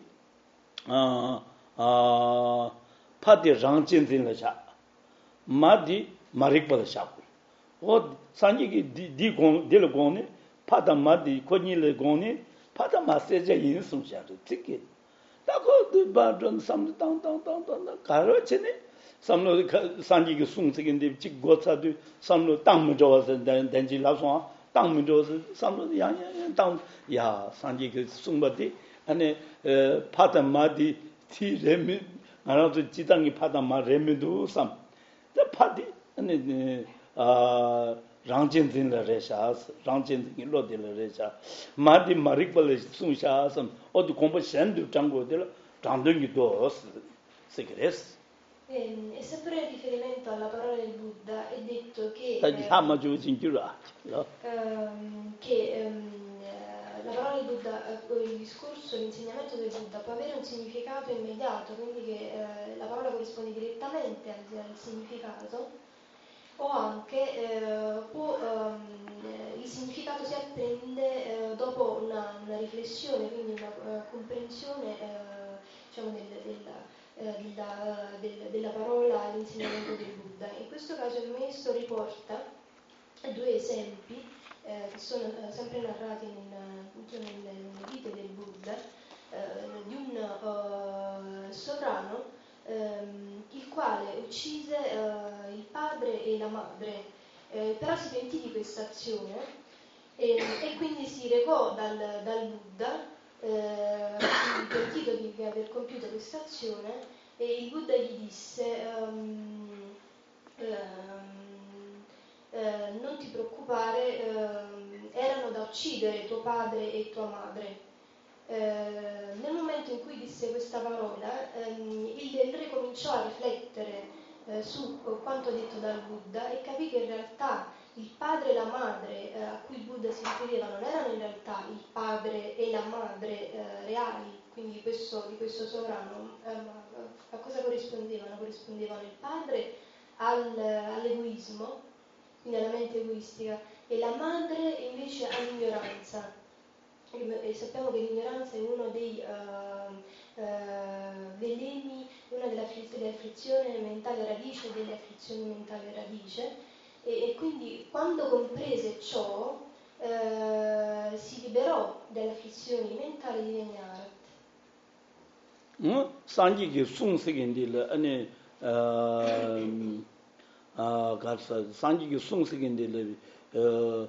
아아 파디 장진진을자 마디 마릭벌샤고 어 산지기 디디공 딜공네 파담마디 코니를 공네 파담마세제 인숨샤도 특히 다고 바던 삼당당당당 가르치네 삼로 산지기 숭색인데 직 고차도 삼로 땅무 좋아서 된지 라송 땅무 좋아서 삼로 양양 땅야 산지기 숭바디 아니 파담마디 티레미 알아도 지당이 파담마 레미도 삼 파디 아니 아 랑진진의 레샤스 랑진진이 로딜의 레샤 마디 마릭벌의 숭샤스 어디 공부센도 장고들 장등이도 세그레스 E, e sempre in riferimento alla parola del Buddha è detto che, eh, ehm, che ehm, la parola del Buddha, il discorso, l'insegnamento del Buddha può avere un significato immediato, quindi che eh, la parola corrisponde direttamente al, al significato, o anche eh, può, ehm, il significato si apprende eh, dopo una, una riflessione, quindi una uh, comprensione eh, diciamo del, della, eh, della, del, della parola all'insegnamento del Buddha. In questo caso il maestro riporta due esempi eh, che sono eh, sempre narrati nel, nel, nelle vite del Buddha eh, di un uh, sovrano ehm, il quale uccise eh, il padre e la madre, eh, però si pentì di questa azione e, e quindi si recò dal, dal Buddha eh, pentito di aver compiuto questa azione e il Buddha gli disse um, um, eh, non ti preoccupare, um, erano da uccidere tuo padre e tua madre. Eh, nel momento in cui disse questa parola, ehm, il, il re cominciò a riflettere eh, su quanto detto dal Buddha e capì che in realtà il padre e la madre eh, a cui il Buddha si riferiva non erano in realtà il padre e la madre eh, reali, quindi di questo, di questo sovrano, eh, ma a cosa corrispondevano? Corrispondevano il padre al, all'egoismo, quindi alla mente egoistica, e la madre invece all'ignoranza. E sappiamo che l'ignoranza è uno dei uh, uh, veleni, una delle, affliz- delle afflizioni mentali radice, delle afflizioni mentali radice, e, e quindi quando comprese ciò uh, si liberò dalle afflizioni mentali di Vignarat. Sanji che sungsikindile ane 아 가서 산지기 숭식인데 어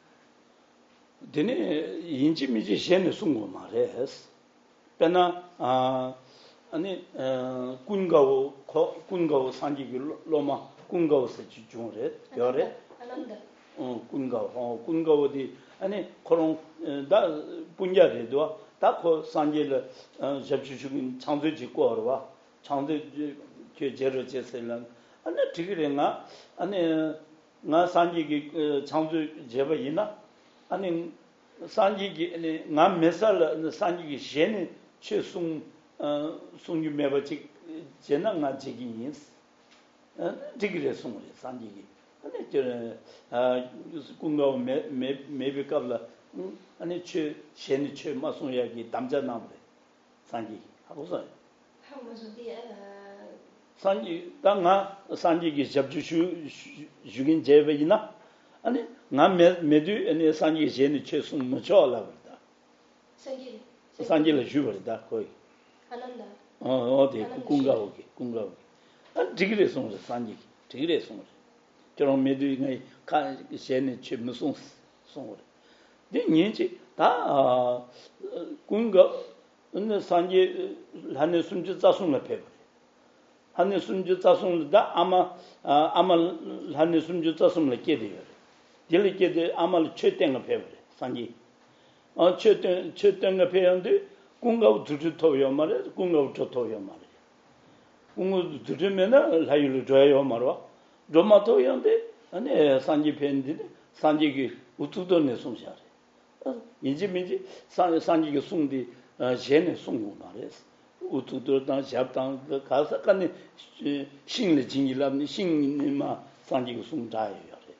되네 인지미지 셴네 숭고 말해스 배나 아 아니 어 군가오 군가오 산지기 로마 군가오서 지중래 열에 아난다 어 군가오 어 군가오디 아니 그런 다 분야에도 다코 산지를 어 접수적인 창조 짓고 어와 창조 그 제로 제sel은 아니 지그래가 아니 나 산지기 창조 제바이나 아니 산지기 아니 나 메살 산지기 셴네 최송 어 송유 매버지 제나가 지기인 어 지그래 송을 산지기 아니 저아 군가 메 메비캅라 아니 최 셴이 최 마송야기 남자 나무래 산지 하고서 하면서 뒤에 산지 땅아 산지기 접주 주긴 제베이나 아니 나 메두 아니 산지 셴이 최 숨을 쳐라 그러다 산지 산지를 주버다 거의 안한다 어 어디 군가오기 군가오기 아 지기래서 산지 지기래서 저런 메두가 간 셴이 최 무슨 송을 네 년지 다 군가 어느 산지 한에 숨지 자송을 패버 한에 숨지 자송다 아마 아마 한에 숨지 자송을 깨대요 딜리게데 아마 최땡을 패버 산지 어 최땡 최땡을 패는데 군가 두두토요 말에 군가 두토요 말에 군가 두두면은 라이를 줘요 말어 로마토요인데 아니 산지 팬데 산지기 우투도네 송샤래 이제 민지 산 산지기 송디 셴네 송고 말했어 우투도당 잡당 가서 간에 신의 진일함니 신님마 산지기 송자예요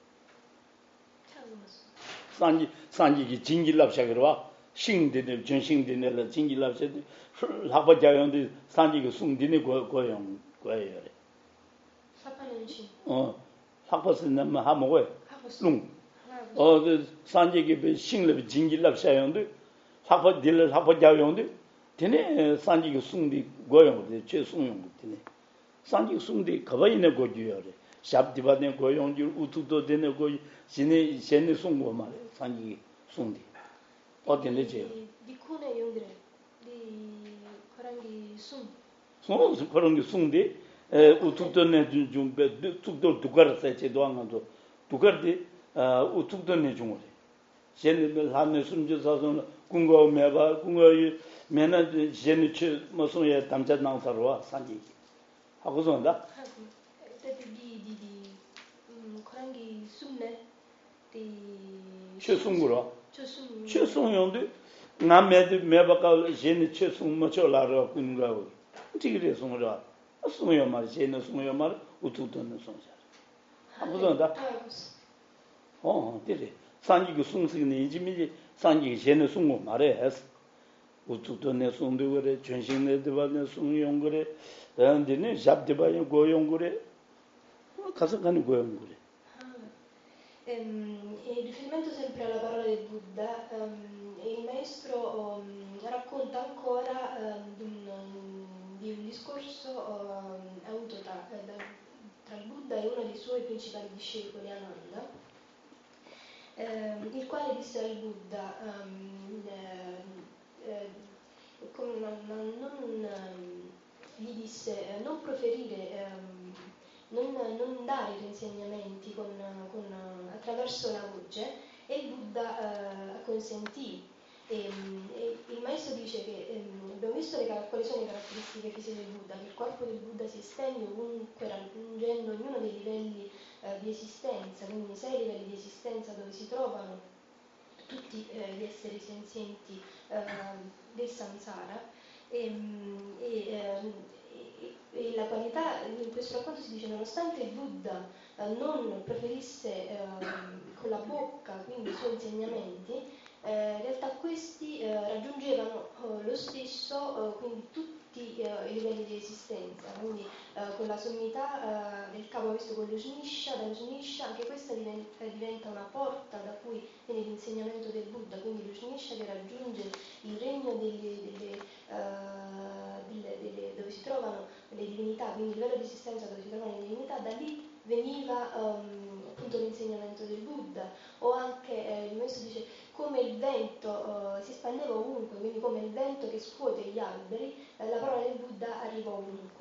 산지 산지기 진일랍샤기로 와 신디네 전신디네 진일랍샤 라바자연데 산지기 송디네 고고용 고예요 사파는 신 어 학버스는 뭐 하모고 룽 어, 그 산지기 신럽 진길럽 사용도 학버 딜러 학버 자용도 되네 산지기 숭디 고용도 최숭용 되네 산지기 숭디 가바이네 고주요래 샵디바네 고용주 우투도 되네 고 신의 신의 숭고 말에 산지기 숭디 어디네 제 디코네 용그래 디 그런기 숭 어 그런 게 숭디 에 우투도네 좀좀 뚝도 두가르세 제도한도 두가르디 우뚝도네 중으로 쟤는 하는 숨져서 궁고 매바 궁고 매나 쟤는 무슨 예 담자 나서로 산지 하고서 한다 디디디 음 그런 게 숨네 디 최승구로 최승 최승용도 남매도 매바가 쟤는 최승 뭐쳐라고 궁고 지기래 송으로 숨어요 말 쟤는 숨어요 말 우뚝도네 송자 하고서 한다 어, 되게 산지기 숭승이 이지미지 산지기 쟤네 숭고 말해서 우투도 내 숭도 그래 전신내 되바네 숭용 그래 근데네 잡대바에 고용 그래 가서 가는 고용 그래 ehm e riferimento sempre alla parola del Buddha ehm, il maestro um, racconta ancora um, di, un, di un discorso um, avuto tra, tra il Buddha e uno dei suoi principali discepoli Ananda Eh, il quale disse al Buddha um, eh, eh, come non, non, non um, gli disse eh, non proferire um, non, non dare gli insegnamenti con, con, attraverso la voce e il Buddha uh, consentì e, e il maestro dice che um, abbiamo visto le, quali sono le caratteristiche fisiche del Buddha, che il corpo del Buddha si estende ovunque raggiungendo ognuno dei livelli uh, di esistenza, quindi sei livelli di esistenza dove si trovano tutti uh, gli esseri senzienti uh, del samsara e, e, uh, e la qualità, in questo racconto si dice nonostante il Buddha uh, non proferisse uh, con la bocca quindi i suoi insegnamenti Eh, in realtà questi eh, raggiungevano eh, lo stesso eh, quindi tutti eh, i livelli di esistenza, quindi eh, con la sommità eh, del capo visto con lo Snisha, dallo Snisha anche questa diventa, diventa una porta da cui viene l'insegnamento del Buddha, quindi lo Snisha che raggiunge il regno delle, delle, uh, delle, delle, dove si trovano le divinità, quindi il livello di esistenza dove si trovano le divinità, da lì veniva um, appunto l'insegnamento del Buddha, o anche eh, il maestro dice come il vento uh, si spandeva ovunque, quindi come il vento che scuote gli alberi, eh, la parola del Buddha arriva ovunque.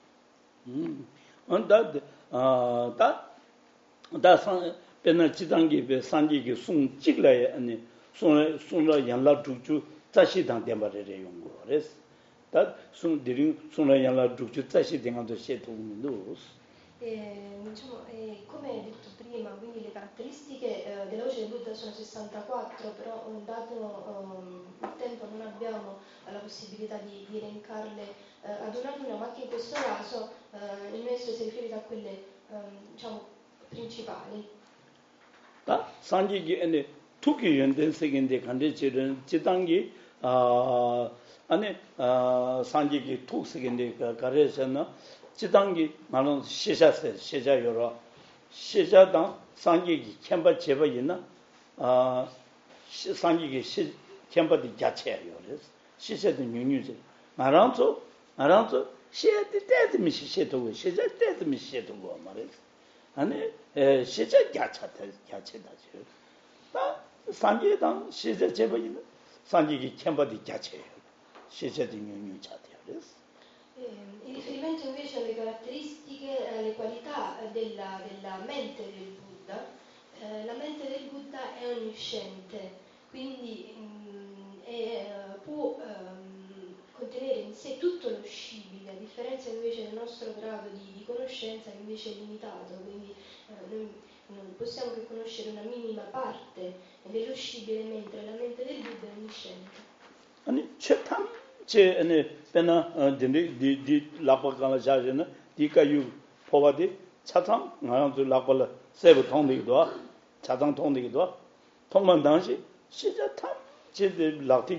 Mm. Da ah da da san penal chidangi be sanji sung chiglaye ani sung sung la yan la ju zashi dang den ba re yong res da sung diring sung la yan la ju zashi dang do she tu minus E, diciamo, e come detto prima, quindi le caratteristiche eh, della voce del Buddha sono sessantaquattro, però dato um, il tempo non abbiamo eh, la possibilità di, di elencarle eh, ad una ad una, ma anche in questo caso eh, il maestro si è riferito a quelle um, diciamo, principali. Da sanji ge ene 투기 연된 세계인데 간대질은 지단기 아 안에 아 산지기 툭 세계인데 가래서는 지단기 말은 시자세 시자 여러 시자당 산지기 캠바 제바 있나 아 산지기 시 캠바디 자체예요. 그래서 시세도 뉴뉴지 말한서 말한서 시에도 때도 시세도 시자 때도 시세도 뭐 말이야. 아니 에 시자 자체다 자체다죠. 다 산지당 시세 제바 있는 산지기 캠바디 자체예요. 시세도 뉴뉴 자체예요. 그래서 Eh, in riferimento invece alle caratteristiche, alle qualità della, della mente del Buddha, eh, la mente del Buddha è onnisciente, quindi mh, è, può ehm, contenere in sé tutto lo scibile, a differenza invece del nostro grado di, di conoscenza che invece è limitato, quindi eh, noi non possiamo che conoscere una minima parte dello scibile, mentre la mente del Buddha è onnisciente. 아니 최탐 제 아니 배나 딘디 디디 라파가나 자제나 디카유 포바디 차탐 나랑도 라콜 세부 통되기도 차장 통되기도 통만 당시 시자탐 제데 라티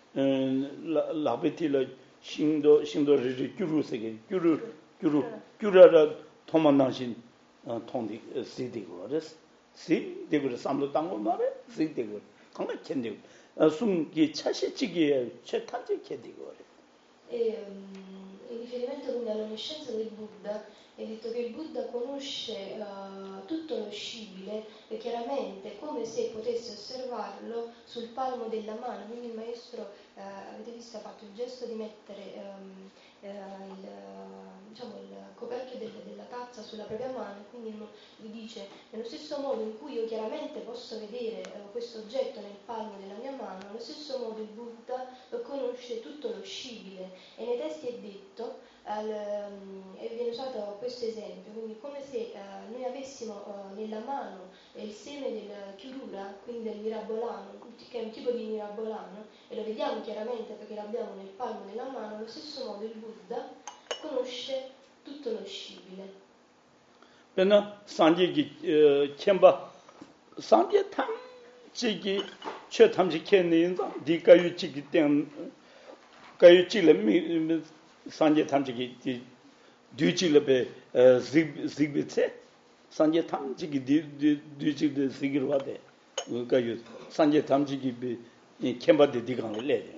라베티라 신도 신도 리리 규루세게 규루 규루 규라라 통만 당시 통디 시디고 그래서 시디고 삼로 땅고 말에 시디고 강가 켄디고 숨기 차시치기에 최탄지게 되고 E, um, in riferimento quindi all'onniscienza del Buddha, è detto che il Buddha conosce uh, tutto lo scibile e chiaramente come se potesse osservarlo sul palmo della mano. Quindi il maestro, uh, avete visto, ha fatto il gesto di mettere um, uh, il, uh, diciamo, il coperchio del, della tazza sulla propria mano, e quindi lui dice nello stesso modo in cui io chiaramente posso vedere uh, questo oggetto nel palmo della mia mano, allo stesso modo il Buddha lo conosce tutto lo scibile. E nei testi è detto, al, um, e viene usato questo esempio, quindi come se uh, noi avessimo uh, nella mano il seme del chiurura, quindi del mirabolano, che è un tipo di mirabolano, e lo vediamo chiaramente perché l'abbiamo nel palmo della mano, allo stesso modo il Buddha conosce tutto lo scibile. Bene, sanji kemba sanji tam chigi che tamji kenin di kayu chigi ten kayu chile mi sanji tam chigi di du chile be zig zigbitse sanji tam chigi di du chile zigirwa de kayu sanji tam chigi be kemba de digan le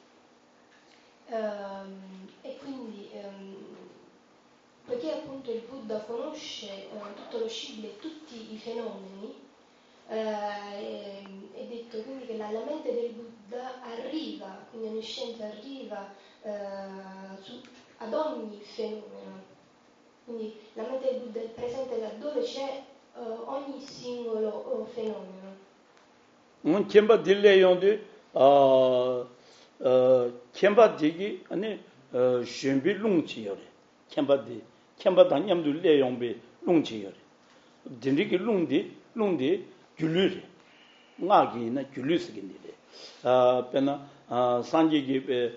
Um, e quindi um, poiché appunto il Buddha conosce uh, tutto lo scibile e tutti i fenomeni, uh, è, è detto quindi che la, la mente del Buddha arriva, quindi l'onniscienza arriva uh, su, ad ogni fenomeno, quindi la mente del Buddha è presente laddove c'è uh, ogni singolo uh, fenomeno. Un kemba dille yonde a kemba digi ane shenbi lungchi yore kemba di kemba da nyamdu le yongbe lungchi yore dindigi lungdi lungdi gyuluri ngagi na gyulusi gindire a pena sanjigi be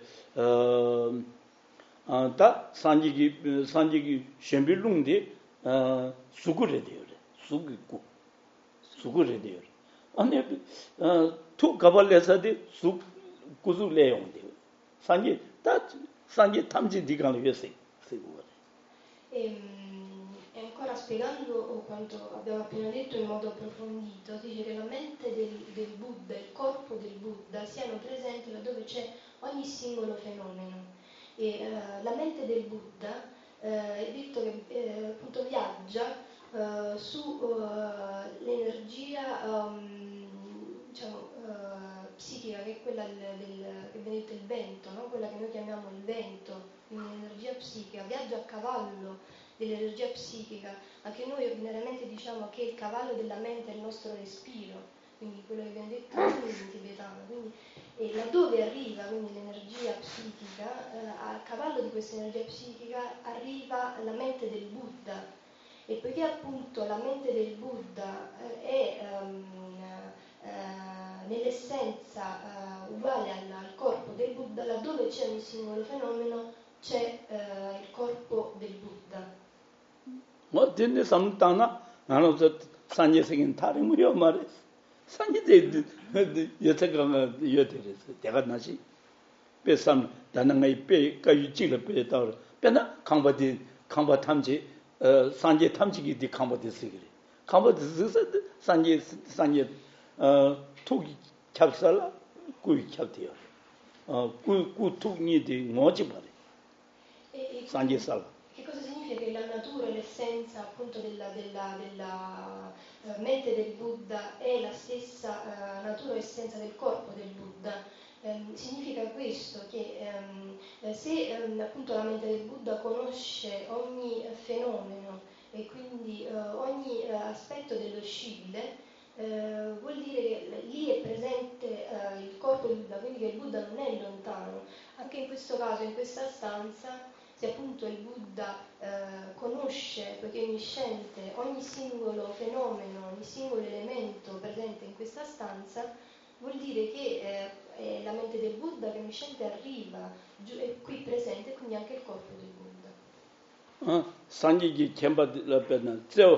ta sanjigi sanjigi shenbi lungdi sugure de yore sugiku sugure de yore ane tu gabalesa de su kuzu leonde sanji ta sanji tamji digano yese sicuro. E, e ancora spiegando quanto abbiamo appena detto in modo approfondito, dice che la mente del, del Buddha e il corpo del Buddha siano presenti laddove c'è ogni singolo fenomeno. E uh, la mente del Buddha uh, è detto che uh, appunto viaggia uh, su uh, l'energia um, diciamo uh, psichica, che è quella del, del che viene detto il vento, no? Quella che noi chiamiamo il vento, quindi l'energia psichica, viaggia a cavallo dell'energia psichica. Anche noi ordinariamente diciamo che il cavallo della mente è il nostro respiro, quindi quello che viene detto in tibetano. Quindi, e laddove arriva quindi l'energia psichica, eh, a cavallo di questa energia psichica arriva la mente del Buddha. E poiché appunto la mente del Buddha eh, è um, uh, nell'essenza uh, uguale al, al corpo del Buddha, laddove c'è un singolo fenomeno c'è uh, il corpo del Buddha. 뭐 dinne samtana 나는 저 산je 생긴 다리 무려 말이야. 산지대 여태가 여태래서 내가 나시 배삼 다능의 배가 유지를 배다 배나 강바디 강바 탐지 어 산지 탐지기 디 강바디 쓰기래 강바디 산지 산지 어 투기 캡살라 꾸이 캡디요 어꾸 꾸투니 디 뭐지 바래 산지 살 Che cosa significa che la natura e l'essenza appunto della, della, della uh, mente del Buddha è la stessa uh, natura e essenza del corpo del Buddha? Um, significa questo che um, se um, appunto la mente del Buddha conosce ogni fenomeno e quindi uh, ogni uh, aspetto dello scibile, uh, vuol dire che lì è presente uh, il corpo del Buddha, quindi che il Buddha non è lontano. Anche in questo caso, in questa stanza, se appunto il Buddha eh, conosce, poiché è onnisciente, ogni singolo fenomeno, ogni singolo elemento presente in questa stanza, vuol dire che eh, è la mente del Buddha che onnisciente arriva, giù, è qui presente, e quindi anche il corpo del Buddha. Sanjigi Kemba la pena, zeo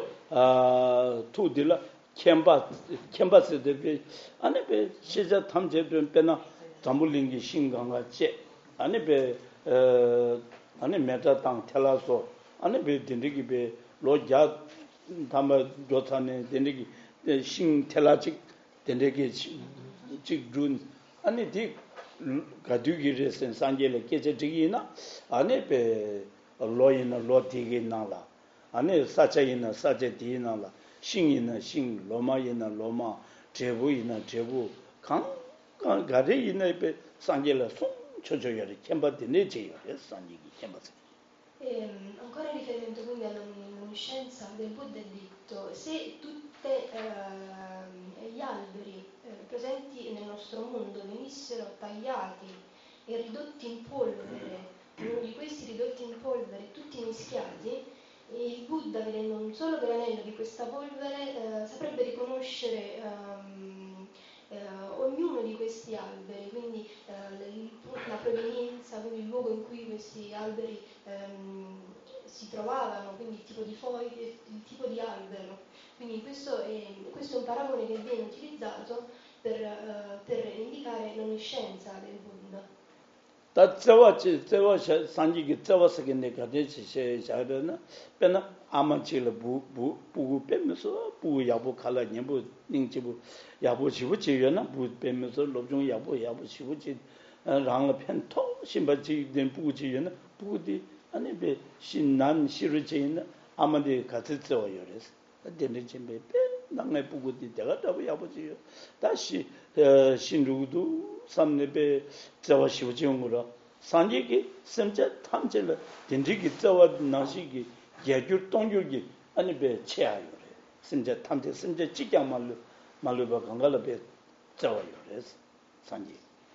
tu di la Kemba, Kemba se deve, ane be Shija Tamje pena, Tambulingi Shinganga che, ane be 아니 메타 땅 텔라서 아니 베 딘디기 베 로자 담아 조타네 딘디기 신 텔라직 딘디기 직준 아니 디 가두기레센 산제레 케제지기나 아니 베 로이나 로티기 나라 아니 사체이나 사체디나라 신이나 신 로마이나 로마 제부이나 제부 강 가리이나 베 산제레 송 초조열이 켐바디네 제요 산지기 켐바스. E, ancora in riferimento quindi all'onniscienza del Buddha è detto se tutti eh, gli alberi eh, presenti nel nostro mondo venissero tagliati e ridotti in polvere, uno di questi ridotti in polvere tutti mischiati, e il Buddha, vedendo un solo granello di questa polvere, eh, saprebbe riconoscere ehm, Uh, ognuno di questi alberi, quindi uh, la provenienza, quindi il luogo in cui questi alberi um, si trovavano, quindi il tipo di foglie, il tipo di albero. Quindi questo è, questo è un paragone che viene utilizzato per, uh, per indicare l'onniscienza del Buddha. 다 저와치 저와 산지기 저와스겠네 가데치 샤샤르나 베나 아마치르 부부 부부 빼면서 부 야부 칼라 님부 닝지부 야부 지부 지연나 부 빼면서 롭종 야부 야부 지부 지 랑을 편토 신바지 된 부부 지연나 부디 아니 베 신난 시르지나 아마데 같이 저요레스 데네 짐베 빼 랑의 부부디 내가 더 야부 지 다시 신루도 삼네베 저와 시부지용으로 산지기 심제 탐제를 딘지기 저와 나시기 예규 동규기 아니 베 체아요래 심제 탐제 심제 직장 말로 말로 봐 강가를 베 저와요래 산지.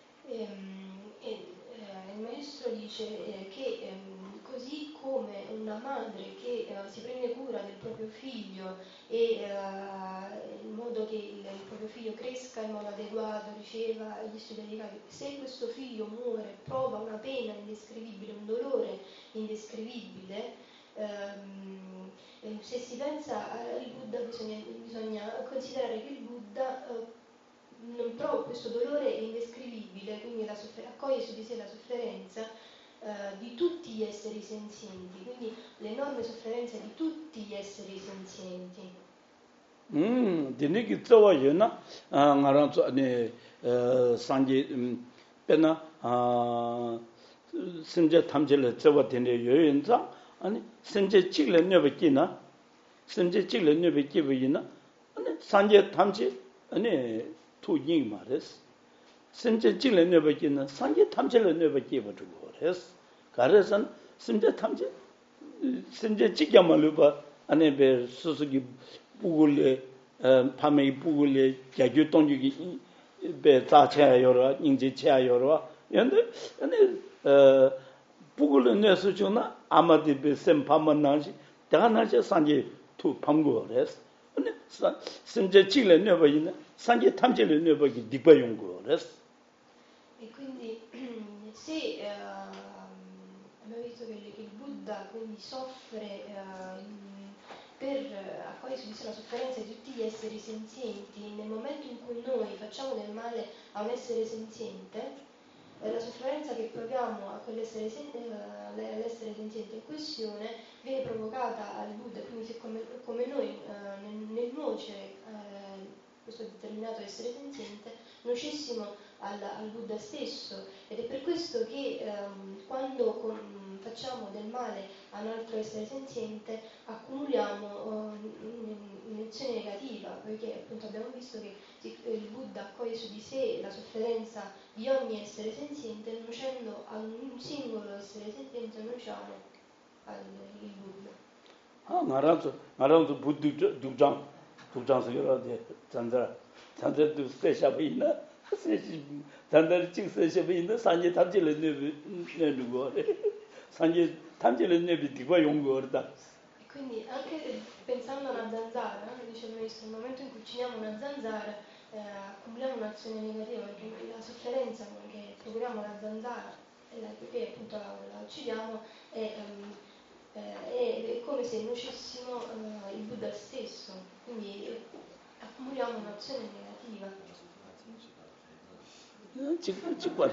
Il maestro dice eh, che ehm, così come una madre che eh, si prende cura del proprio figlio e eh, in modo che il, il proprio figlio cresca in modo adeguato, riceva gli studi adeguati, se questo figlio muore, prova una pena indescrivibile, un dolore indescrivibile, ehm, se si pensa al Buddha bisogna, bisogna considerare che il Buddha eh, non prova questo dolore indescrivibile, quindi la soffer- accoglie su di sé la sofferenza eh, di tutti gli esseri senzienti, quindi l'enorme sofferenza di tutti gli esseri senzienti. 음, 디니기 저와요나 아 나랑서 아니 산지 빼나 아 심제 탐제를 저와 되네 요인자 아니 심제 찍을 녀베기나 심제 찍을 녀베기비나 아니 산제 탐제 아니 투잉 말레스 심제 찍을 녀베기나 산제 탐제를 녀베기 버주고 그래서 가르선 심제 탐제 심제 찍야말로 봐 아니 베 수수기 부글레 파메이 부글레 야규 동주기 베 자체요라 인지 체요라 근데 근데 어 부글레 내서 주나 아마디 베 셈파만나지 다나지 산지 투 밤고레스 근데 심제 찍레 내버이나 산지 탐제레 내버기 디바용고레스. E quindi se eh, abbiamo visto che, che il Buddha quindi soffre eh, in, per accogliere su di sé la sofferenza di tutti gli esseri senzienti, nel momento in cui noi facciamo del male a un essere senziente, la sofferenza che proviamo a quell'essere sen- eh, all'essere senziente in questione viene provocata al Buddha, quindi se come, come noi eh, nel, nel nuocere eh, questo determinato essere senziente nuocessimo al, al Buddha stesso, ed è per questo che ehm, quando con, facciamo del male a un altro essere senziente accumuliamo eh, un'azione negativa, perché appunto abbiamo visto che il Buddha accoglie su di sé la sofferenza di ogni essere senziente, nuocendo a un singolo essere senziente nuociamo al il Buddha. 아, 나라서 나라서 부두 두장 두장서가 돼. 잔다. 잔다도 스페셜이나. 스페셜 잔다를 찍스페셜이나 산지 탐지를 내는 거래. 산지 탐지를 내비 디바 용거다. Quindi anche pensando a una zanzara, dice il maestro, nel momento in cui uccidiamo una zanzara eh, accumuliamo un'azione negativa, perché la sofferenza che procuriamo alla zanzara e la, perché appunto la, la uccidiamo è, um, eh, è, è come se nuocessimo uh, il Buddha stesso, quindi eh, accumuliamo un'azione negativa. 지금 지금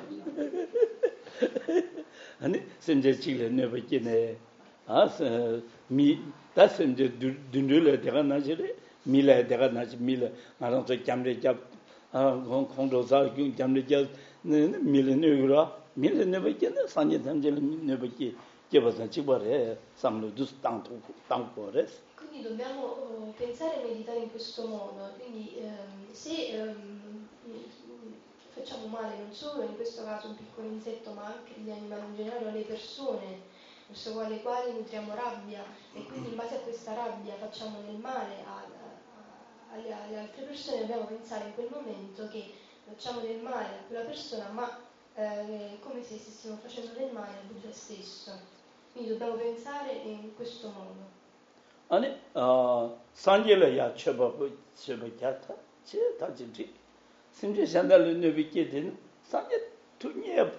아니 선제 지를 내버기네 아서 미 다선제 둔둘에 대가 나지래 밀에 대가 나지 밀에 나랑서 잠래 잡아 공도사 잠래 잡 밀에 내그라 밀에 내버기네 산제 잠제 내버기 제버서 지버래 삼로도 땅도 땅고레스. Quindi dobbiamo uh, pensare e meditare in questo modo, quindi um, se um, facciamo male non solo in questo caso un piccolo insetto ma anche gli animali in generale o le persone verso le quali nutriamo rabbia e quindi in base a questa rabbia facciamo del male a, a, alle, alle altre persone, dobbiamo pensare in quel momento che facciamo del male a quella persona ma eh, come se stessimo facendo del male al Buddha stesso, quindi dobbiamo pensare in questo modo. 아니 어 산jel야 쳐봐 쳐봐 갸타 제 다진지 심지 산달을 내비게 된 산제 투니에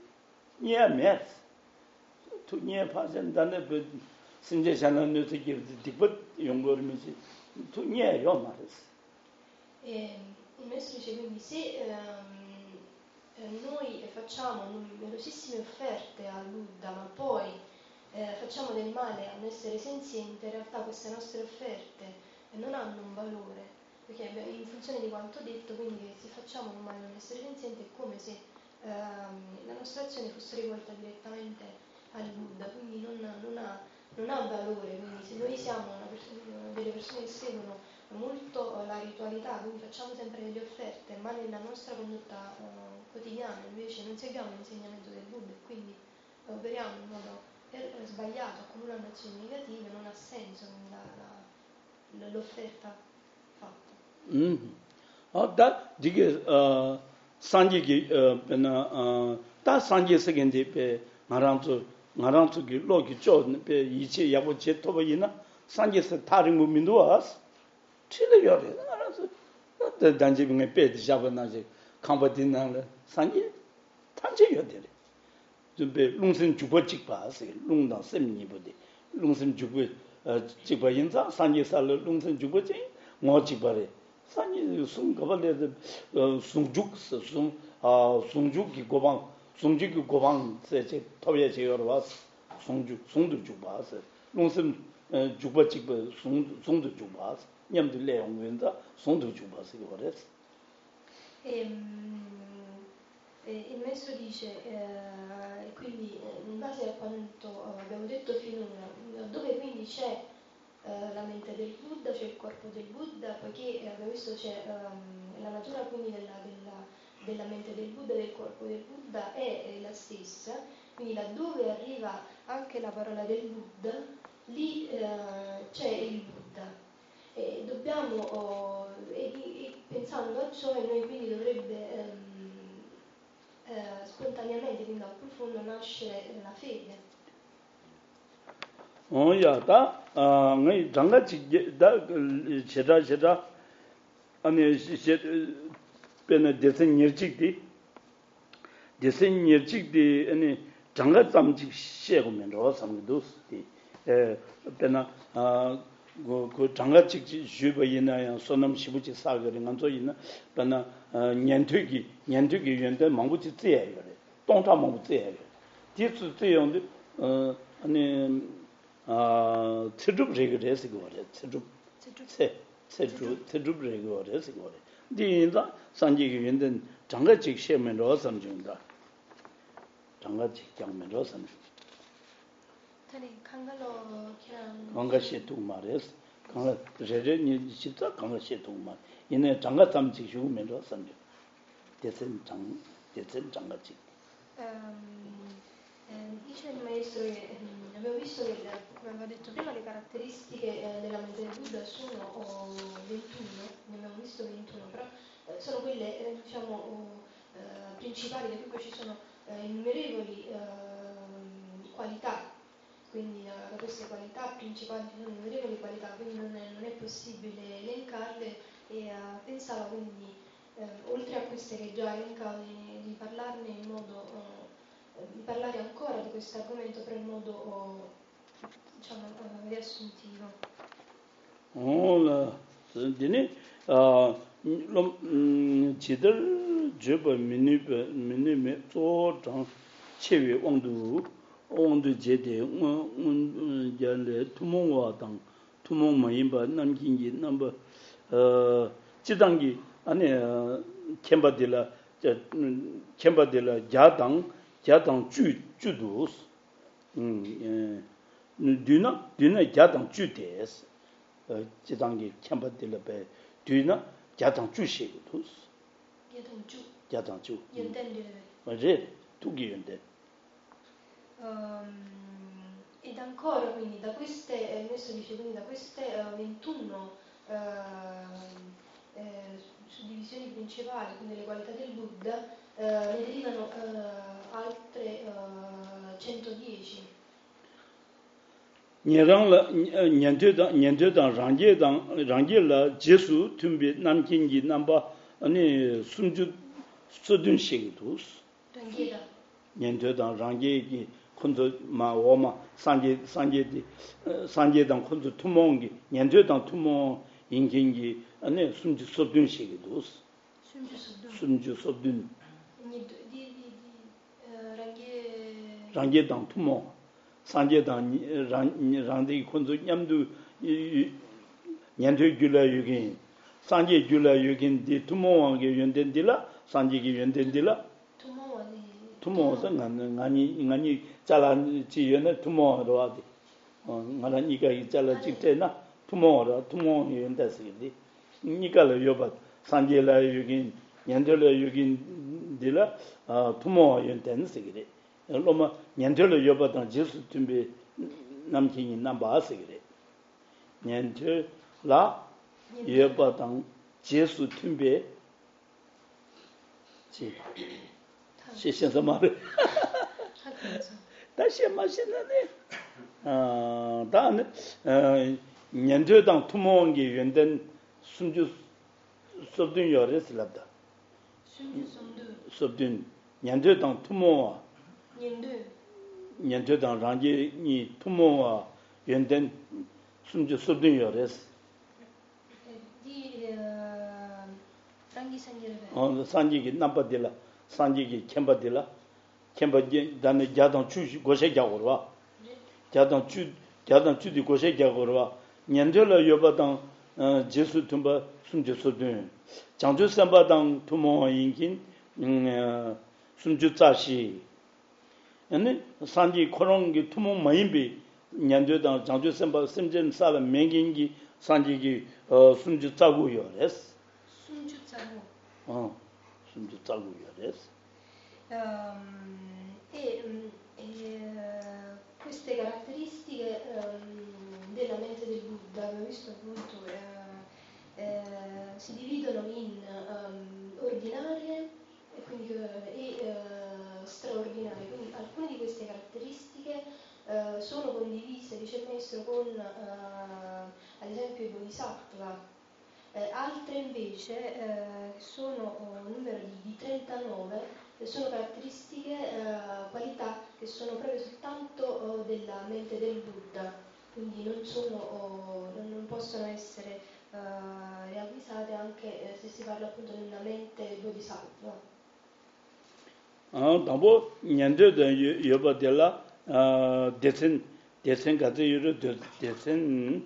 니에메 투니에 파전단에 그 심지 산을 내게 디봇 용거르미지 투니에요 말스. E il maestro dice quindi se ehm, noi facciamo numerosissime offerte al Buddha ma poi eh, facciamo del male a un essere senziente, in realtà queste nostre offerte non hanno un valore, perché in funzione di quanto detto, quindi se facciamo un male a un essere senziente è come se ehm, la nostra azione fosse rivolta direttamente al Buddha, quindi non, non, ha, non ha valore, quindi se noi siamo una persona, delle persone che seguono molto la ritualità, quindi facciamo sempre delle offerte, ma nella nostra condotta eh, quotidiana invece non seguiamo l'insegnamento del Buddha e quindi operiamo in modo sbagliato, accumulando azioni negative, non ha senso la, la, l'offerta fatta. Mm. 어, 다 이게 어 산지기 어 배나 어다 산지 세겐데 배 나랑서 나랑서 그 로기 쪼배 이체 야고 제토버이나 산지서 다른 문민도 와서 틀려요. 나랑서 단지빙에 배드 잡아나지 캄보디나를 산지 탄제요 되래. 준비 롱선 주버직 봐서 롱당 셈니보데 롱선 주버 어 직바인자 산지살을 롱선 주버직 뭐지 바래 산지 숨가발레 어 숨죽스 숨아 숨죽기 고방 숨죽기 고방 세제 토에 제어로 와서 숨죽 숨도 주 봐서 롱선 주버직 숨 숨도 주 봐서 냠도 내용wen다 숨도 주 봐서 그랬어. ehm il maestro dice, eh, quindi in base a quanto abbiamo detto finora, dove quindi c'è eh, la mente del Buddha, c'è il corpo del Buddha, poiché eh, abbiamo visto c'è um, la natura quindi della, della, della mente del Buddha e del corpo del Buddha è, è la stessa, quindi laddove arriva anche la parola del Buddha, lì eh, c'è il Buddha. E dobbiamo, oh, e, e pensando a ciò, noi quindi dovrebbe... Um, Eh, spontaneamente, quindi dal profondo, nasce la fede. 어, 야, 다, 아, 네, 장가지, 다, 제자, 제자, 아니, 제, 배는 대선 열직디, 대선 열직디, 아니, 장가 잠직 시에고면, 로, 삼도스디, 에, 배나, 아, 그 장가직 주버이나야 소남 시부지 사거리 간조 있나 그러나 년퇴기 년퇴기 연대 망부지 찌야 그래 동자 망부 찌야 디스 찌용데 어 아니 아 체줍 레그레스 거래 체줍 체 체줍 체줍 레그레스 거래 디인다 산지기 연대 장가직 시면로 선중다 장가직 장면로 선 tani kangalo kiran 강가 시도 말했어. 강가 제제니 진짜 강가 시도 말. 얘네 장가 담지 주면서 선죠. 대선 장 대선 장가지. Ehm, eh, dice il maestro che ehm, abbiamo visto che, eh, come aveva detto prima, le caratteristiche eh, della mente del Buddha sono oh, ventuno, ne abbiamo visto ventuno, però eh, sono quelle eh, diciamo oh, eh, principali, da cui poi ci sono eh, innumerevoli eh, qualità. Quindi da, da queste qualità principali ci sono innumerevoli qualità, quindi non è, non è possibile elencarle e uh, pensavo quindi, eh, oltre a queste che già elencavo, di, di parlarne in modo, uh, di parlare ancora di questo argomento però in modo, uh, diciamo, uh, riassuntivo. Oh, la, dine, ah, lo, 지들 저번 미니베 미니메 조장 체외 왕도 왕도 제대 음 잘래 투몽와당 투몽마인바 남긴기 넘버 어 지당기 아니 캠바딜라 저 캠바딜라 자당 자당 주 주도 음 düna düna 자당 주대스 어 지당기 캠바딜라 배 düna 자당 주시도 Yatanju. 자당주 Yantendere. 맞지 두기 연대 Um, ed ancora quindi da queste, eh, il maestro dice quindi da queste uh, ventuno uh, eh, suddivisioni principali, quindi le qualità del Buddha, uh, ne derivano uh, altre uh, centodieci. nyerangla nyentedang nyentedang rangyedang rangyela jesu tumbi namkingi namba ani sumju sudun shigdus Rangyeda. nyentedang rangyegi kunzu ma woma sanje sanje di sanjedang kunzu tumongi nyentedang tumong inkingi ani sumju sudun shigdus Sumju sudun. sumju sudun Di, di, di, di uh, rangye... rangyedang tumong sanjedang rangdi kunzu nyamdu nyentö gyula yugin sanje gyula yugin di tumongwange yondendila sanjegi yondendila Tumowa di... tumosa ngani ngani chala chi yone tumongro adi ngana nika chala chitena tumongro tumong yondasidi nika la yoba sanje la yugin nyentö la yugin dila tumong yondensigide loma nyentö la yoba dan jesu tumbe namkingi namba asigide nyentö la yoba dan jesu tumbe 지 시신서 말을 다시 마시는데 아 다음에 어 년도당 투모원기 연된 순주 섭든 열었을랍다 Sumju sumdu. 섭든 년도당 투모와 Nyendu. 년도당 랑제니 투모와 연된 순주 섭든 열었어 Di uh, rangi sanjere. 어 산지기 남바딜라 산지기 캠바딜라 캠바지 다네 자동 추시 고세자고로 와 자동 추 자동 추디 고세자고로 와 년절로 여바당 어 제수 tumba 숨주 소든 장주 삼바당 투모 인긴 음 숨주 자시 아니 산지 코롱기 투모 마인비 년절당 장주 삼바 심전 사람 맹긴기 산지기 어 숨주 자고요 레스 Sumju tsagu. 어 숨주 자고요 레스 Um, e, um, e uh, queste caratteristiche um, della mente del Buddha, abbiamo visto appunto, uh, uh, si dividono in um, ordinarie e, quindi, uh, e uh, straordinarie. Quindi alcune di queste caratteristiche uh, sono condivise, dice il maestro, con uh, ad esempio i Bodhisattva. Eh, altre invece eh, sono un numero di, di trentanove, e sono caratteristiche, eh, qualità che sono proprio soltanto oh, della mente del Buddha. quindi non sono, oh, non, non possono essere uh, realizzate anche eh, se si parla appunto di una mente bodhisattva. Ah, tambo nyande de yoba de la desen desen gaze yoro desen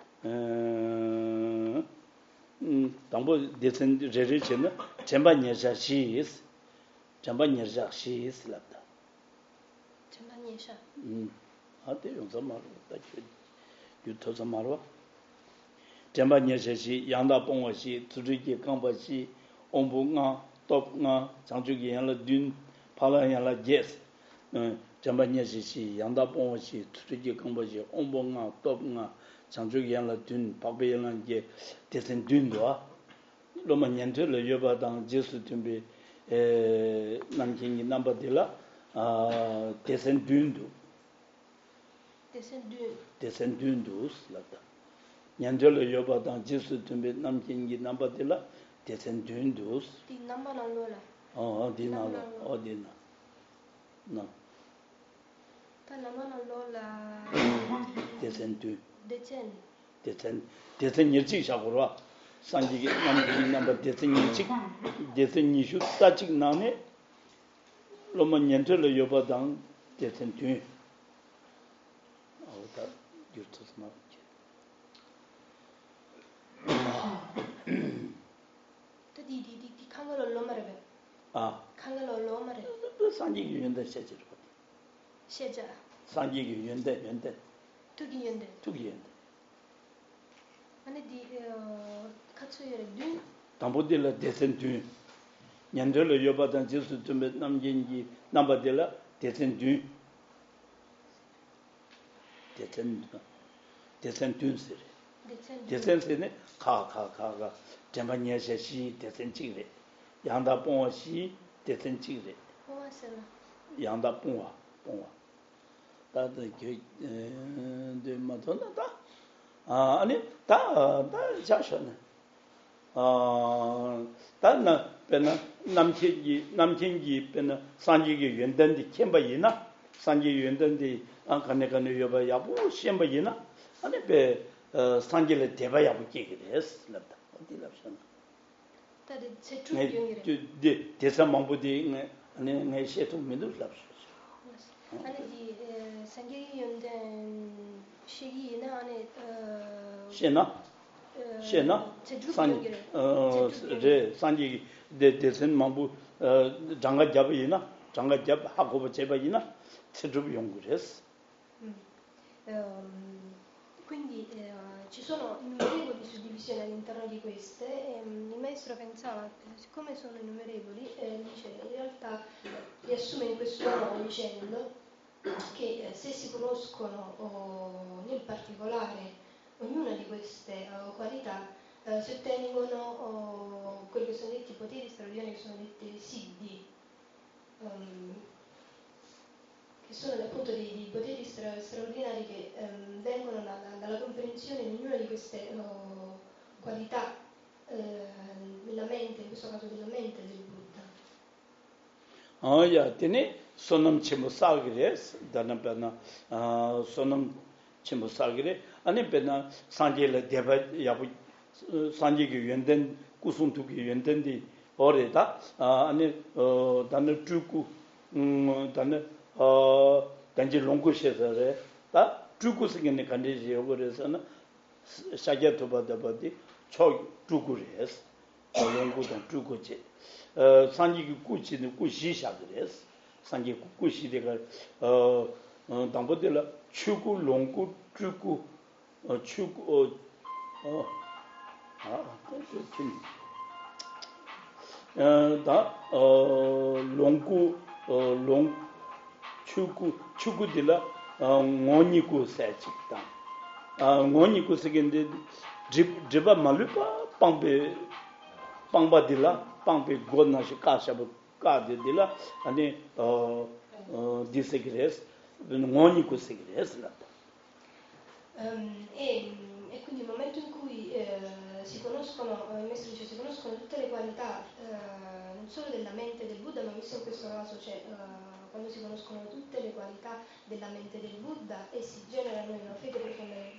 tambo desen rere chena chemba nyesha shis chemba nyesha shis labda chemba nyesha 음 ate yonsa maro da che yu tosa maro chemba nyesha shi yanda pongwa shi tsuji kangba shi ombu nga top nga changju ge yan la dun pala yan la yes chemba nyesha shi yanda pongwa shi tsuji kangba shi ombu nga top nga changju ge yan la dun pakbe yan la ge desen dun do loma nyente le yoba dang jesu tumbe eh namkingi namba de la ah desen dun do desen dun desen dun dos la da nyente le yoba dang jesu tumbe namkingi namba de la desen dun dos di namba na lola oh di na lo oh di na no ta namba na lola desen dun desen desen desen nyirchi shagurwa sanji namkingi namba desen nyirchi desen nyishu tachik nane loma nyente le yoba dang desen dun 다 유튜브 나오지. 디디디디 칸걸 올로마레베. 아. 칸걸 올로마레. 산지기 연대 세제로. 세자. 산지기 연대 연대. 투기 연대. 투기 연대. 아니 디 카츠여레 둔. 담보딜라 데센 둔. 년절로 여바단 지수 좀 남긴기 남바딜라 데센 둔. 데센 데센 둔스레 데센스네 카카카가 제만예시 데센 찍레 양다 뽕시 데센 찍레 뽕아세나 양다 뽕아 뽕아 다들 그 마토나다 아 아니 다다 자셔네 아 다나 베나 남친기 남친기 베나 산지기 연단디 캠바이나 산지 연단디 안 간내간에 여봐 야부 시험바이나 아니 베 산지를 대봐 야부 끼기레스 랍다 어디 랍잖아 다들 제출 용이래 네 대사망부디 아니 내 시에도 믿을 랍스 아니 디 산지 연단 시기나 아니 시나 시나 산 어제 산지 대 대선 망부 장가 잡이나 장가 잡 하고 제바이나 체주비 연구했어. Um, quindi eh, ci sono innumerevoli suddivisioni all'interno di queste e um, il maestro pensava, siccome sono innumerevoli, eh, dice, in realtà riassume in questo modo dicendo che eh, se si conoscono oh, nel particolare ognuna di queste oh, qualità eh, si ottengono oh, quelli che sono detti poteri straordinari, che sono detti siddhi. Um, che sono appunto dei, dei poteri stra, straordinari che ehm, vengono dalla, dalla comprensione di ognuna di queste oh, qualità eh, della mente, in questo caso della mente del Buddha. Ah, ya, tene sonam chimbo salgres, dana bana sonam chimbo salgre, ane bana sanje la deba yabu sanje ge yenden kusung tu ge yenden di ore da, ane dana tuku, dana 어 단지 롱고시에서래 다 주구스기네 간디지 요거래서는 샤게토바다바디 초 주구레스 롱고도 주구지 어 산지기 꾸치는 꾸시샤 그래스 산지 꾸시데가 어 담보들라 추구 롱고 주구 어 추구 어아 어다어 롱고 어롱 추구 추구딜라 ngoniku sachikta ngoniku segende jiba malupa pangbe pangbadila pangbe gonashi kashabu kadidila ani disegres ngoniku segres la um, e, e quindi nel momento in cui eh, si conoscono il maestro dice si conoscono tutte le qualità eh, non solo della mente del Buddha ma visto in questo caso c'è uh, quando si conoscono tutte le qualità della mente del Buddha e si generano in una fede profonda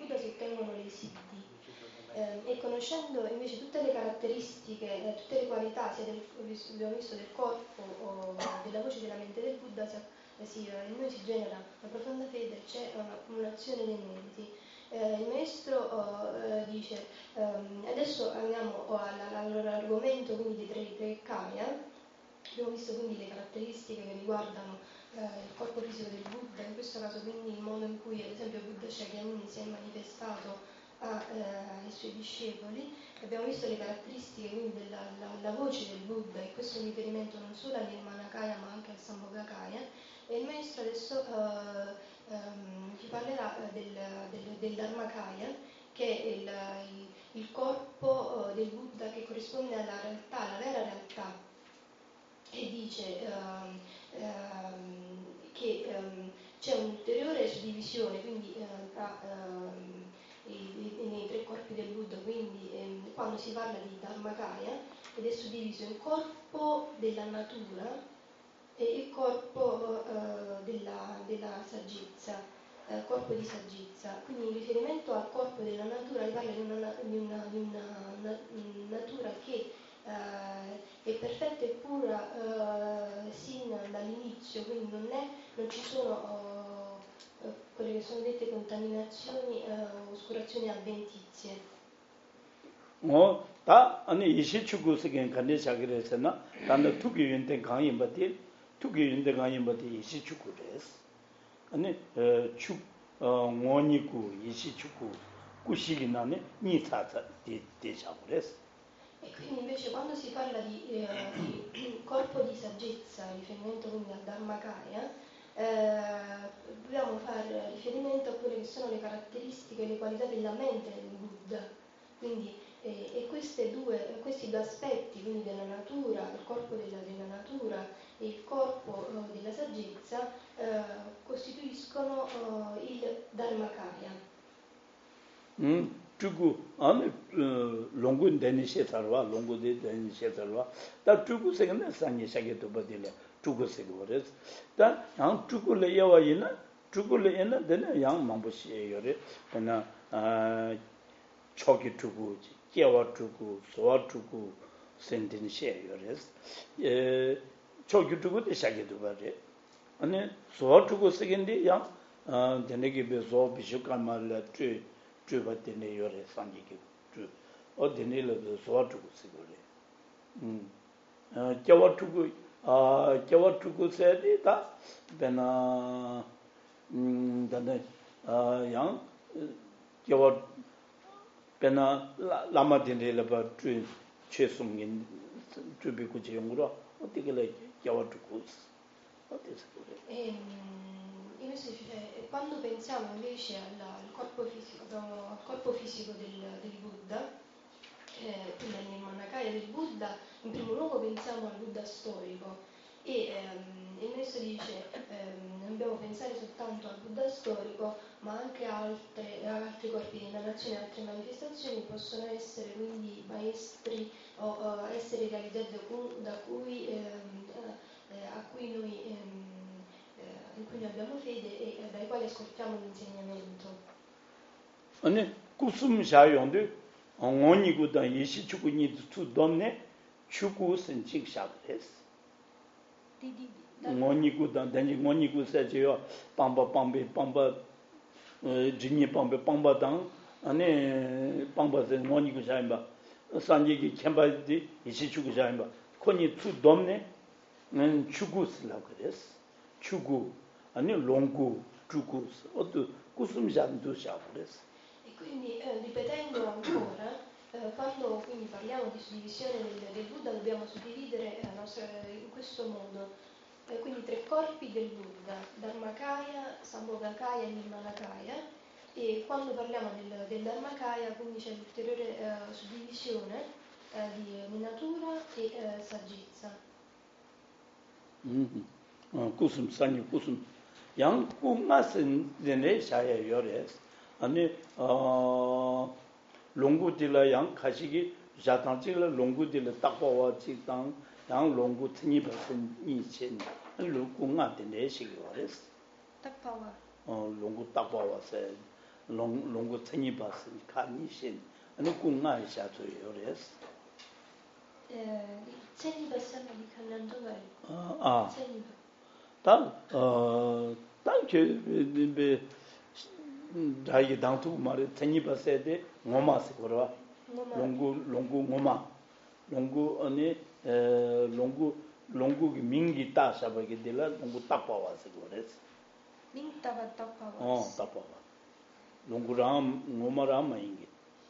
conoscendo invece tutte le caratteristiche, eh, tutte le qualità, sia del, abbiamo visto del corpo o della voce della mente del Buddha, si, eh, si, eh, in noi si genera una profonda fede, c'è un'accumulazione dei meriti. Eh, il maestro eh, dice, ehm, adesso andiamo all'argomento quindi dei tre, tre kaya. Abbiamo visto quindi le caratteristiche che riguardano eh, il corpo fisico del Buddha, in questo caso quindi il modo in cui ad esempio Buddha Shakyamuni si è manifestato a, eh, ai suoi discepoli. Abbiamo visto le caratteristiche quindi della la, la voce del Buddha, e questo è un riferimento non solo all'Nirmanakaya ma anche al Sambhogakaya, e il maestro adesso eh, ehm, ci parlerà eh, del, del, del Dharmakaya, che è il, il, il corpo eh, del Buddha che corrisponde alla realtà, alla vera realtà, e dice ehm, ehm, che ehm, c'è un'ulteriore suddivisione quindi eh, tra ehm, i, i, nei tre corpi del Buddha, quindi ehm, quando si parla di Dharmakaya, ed è suddiviso in corpo della natura e il corpo eh, della, della saggezza, eh, corpo di saggezza. Quindi in riferimento al corpo della natura si parla di una, di una, di una, una natura che eh, è perfetta e pura eh, sin dall'inizio, quindi non, è, non ci sono eh, quelle che sono dette contaminazioni o eh, oscurazioni avventizie. 어, 다 아니 이시축구스긴 간데 자기래서나 단도 투기 윤된 강인 바디 투기 윤된 강인 바디 이시축구です. 아니 어축 어 원이고 이시축구 구식이 나네 니타자 디 디샤브레스. E quindi invece quando si parla di, eh, di corpo di saggezza, riferimento quindi al Dharmakaya, eh, dobbiamo fare riferimento a quelle che sono le caratteristiche e le qualità della mente del Buddha. Quindi, eh, e due, questi due aspetti, quindi della natura, il corpo della, della natura e il corpo eh, della saggezza, eh, costituiscono eh, il Dharmakaya. 음, 주구 아니 롱군 되는 시설과 롱군데 되는 시설과 다 주구 세근에 상이 시작해도 버딜래 주구 세고레스 다양 주구를 여와이나 주구를 에나 되는 양 망보시에요레 그나 아 초기 주구 깨와 주구 소와 주구 센tin 시에요레스 에 초기 주구도 시작해도 버리 아니 소와 주구 세근데 양아 되네게 베소 비슈카말라 트 주바 되네 요래 상기기 주 어디네를 소와 주고 쓰고래 음어 겨와 주고 아 겨와 주고 세디다 베나 음 단데 아양 겨와 베나 라마딘레를 봐주 최송인 주비고 지용으로 어떻게 래 겨와 주고 어디서 그래 Invece, cioè, quando pensiamo invece alla, al corpo fisico, al corpo fisico del, del Buddha, eh, quindi all'Nirmanakaya del Buddha, in primo luogo pensiamo al Buddha storico, e ehm, il maestro dice ehm, non dobbiamo pensare soltanto al Buddha storico, ma anche a altre, altri corpi di emanazione, altre manifestazioni possono essere quindi maestri o, o essere realizzati da cui, da cui, ehm, eh, a cui noi ehm, in cui noi abbiamo fede e dai quali ascoltiamo l'insegnamento. 아니 구숨 샤용데 ongoniguda yishi chukuni tu domne chuku senchik shakres ongoniguda dani ongoniguda sejo pamba pambe pamba jini pambe pamba dang ane pamba se ongoniguda shaimba sanjigi kemba di yishi chuku shaimba koni tu domne nen chuku slakres chuku ane longu chuku otto kusum jandu shakres. Quindi eh, ripetendo ancora, eh, quando quindi parliamo di suddivisione del, del Buddha dobbiamo suddividere la nostra, in questo modo, eh, quindi tre corpi del Buddha, Dharmakaya, Sambhogakaya e Nirmanakaya, e quando parliamo del, del Dharmakaya quindi c'è l'ulteriore eh, suddivisione eh, di, di natura e eh, saggezza. Mm-hmm. Uh, kusum sanyi kusum yang kumasin dene shaya yores 아니 어 롱구딜라 양 가시기 자탄지라 롱구딜라 딱바와 지당 양 롱구 트니 버슨 이친 롱구가 되네 시기와레스 딱바와 어 롱구 딱바와세 롱 롱구 트니 버슨 카니신 아니 꿈나 샤토요 그래서 Segni passano di Cannandovare. 아 Segni. 다어 단계 be 자기 당투 말에 ten이 봤을 때 뭐마스 거라 롱구 롱구 뭐마 롱구 아니 에 롱구 롱구 민기 따샤바게 될라 롱구 따빠와서 그랬어 민타가 따빠와 어 따빠와 롱구랑 뭐마랑 마인게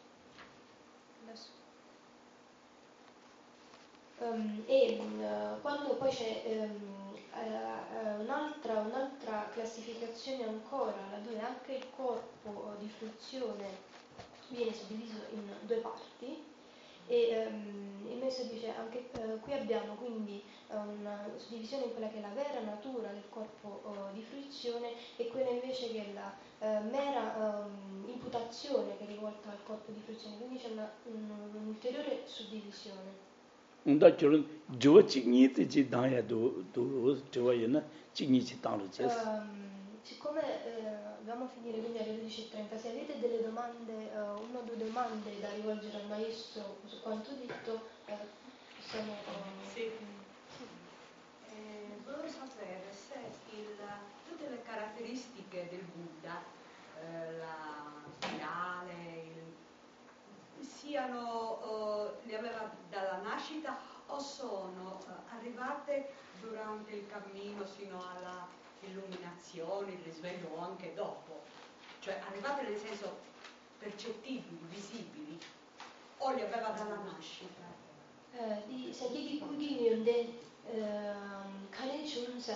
Um, e uh, quando poi c'è um, uh, un'altra, un'altra classificazione ancora, laddove anche il corpo di fruizione viene suddiviso in due parti, e um, il maestro dice anche uh, qui abbiamo quindi uh, una suddivisione in quella che è la vera natura del corpo uh, di fruizione e quella invece che è la uh, mera um, imputazione che è rivolta al corpo di fruizione, quindi c'è una, un, un'ulteriore suddivisione. unda 저런 저 찍니지 당야도 도 저와이나 찍니지 당로 쳤어. Siccome eh, dobbiamo finire quindi alle dodici e trenta, se avete delle domande, uh, una o due domande da rivolgere al maestro su quanto detto, eh, possiamo... Uh, sì. Eh, volevo sapere se il, tutte le caratteristiche del Buddha, eh, la spirale, il siano, uh, le aveva dalla nascita o sono uh, arrivate durante il cammino fino alla illuminazione, il risveglio o anche dopo? Cioè arrivate nel senso percettibili, visibili, o le aveva dalla nascita? 이 세계기 꾸기는데 칼에 준사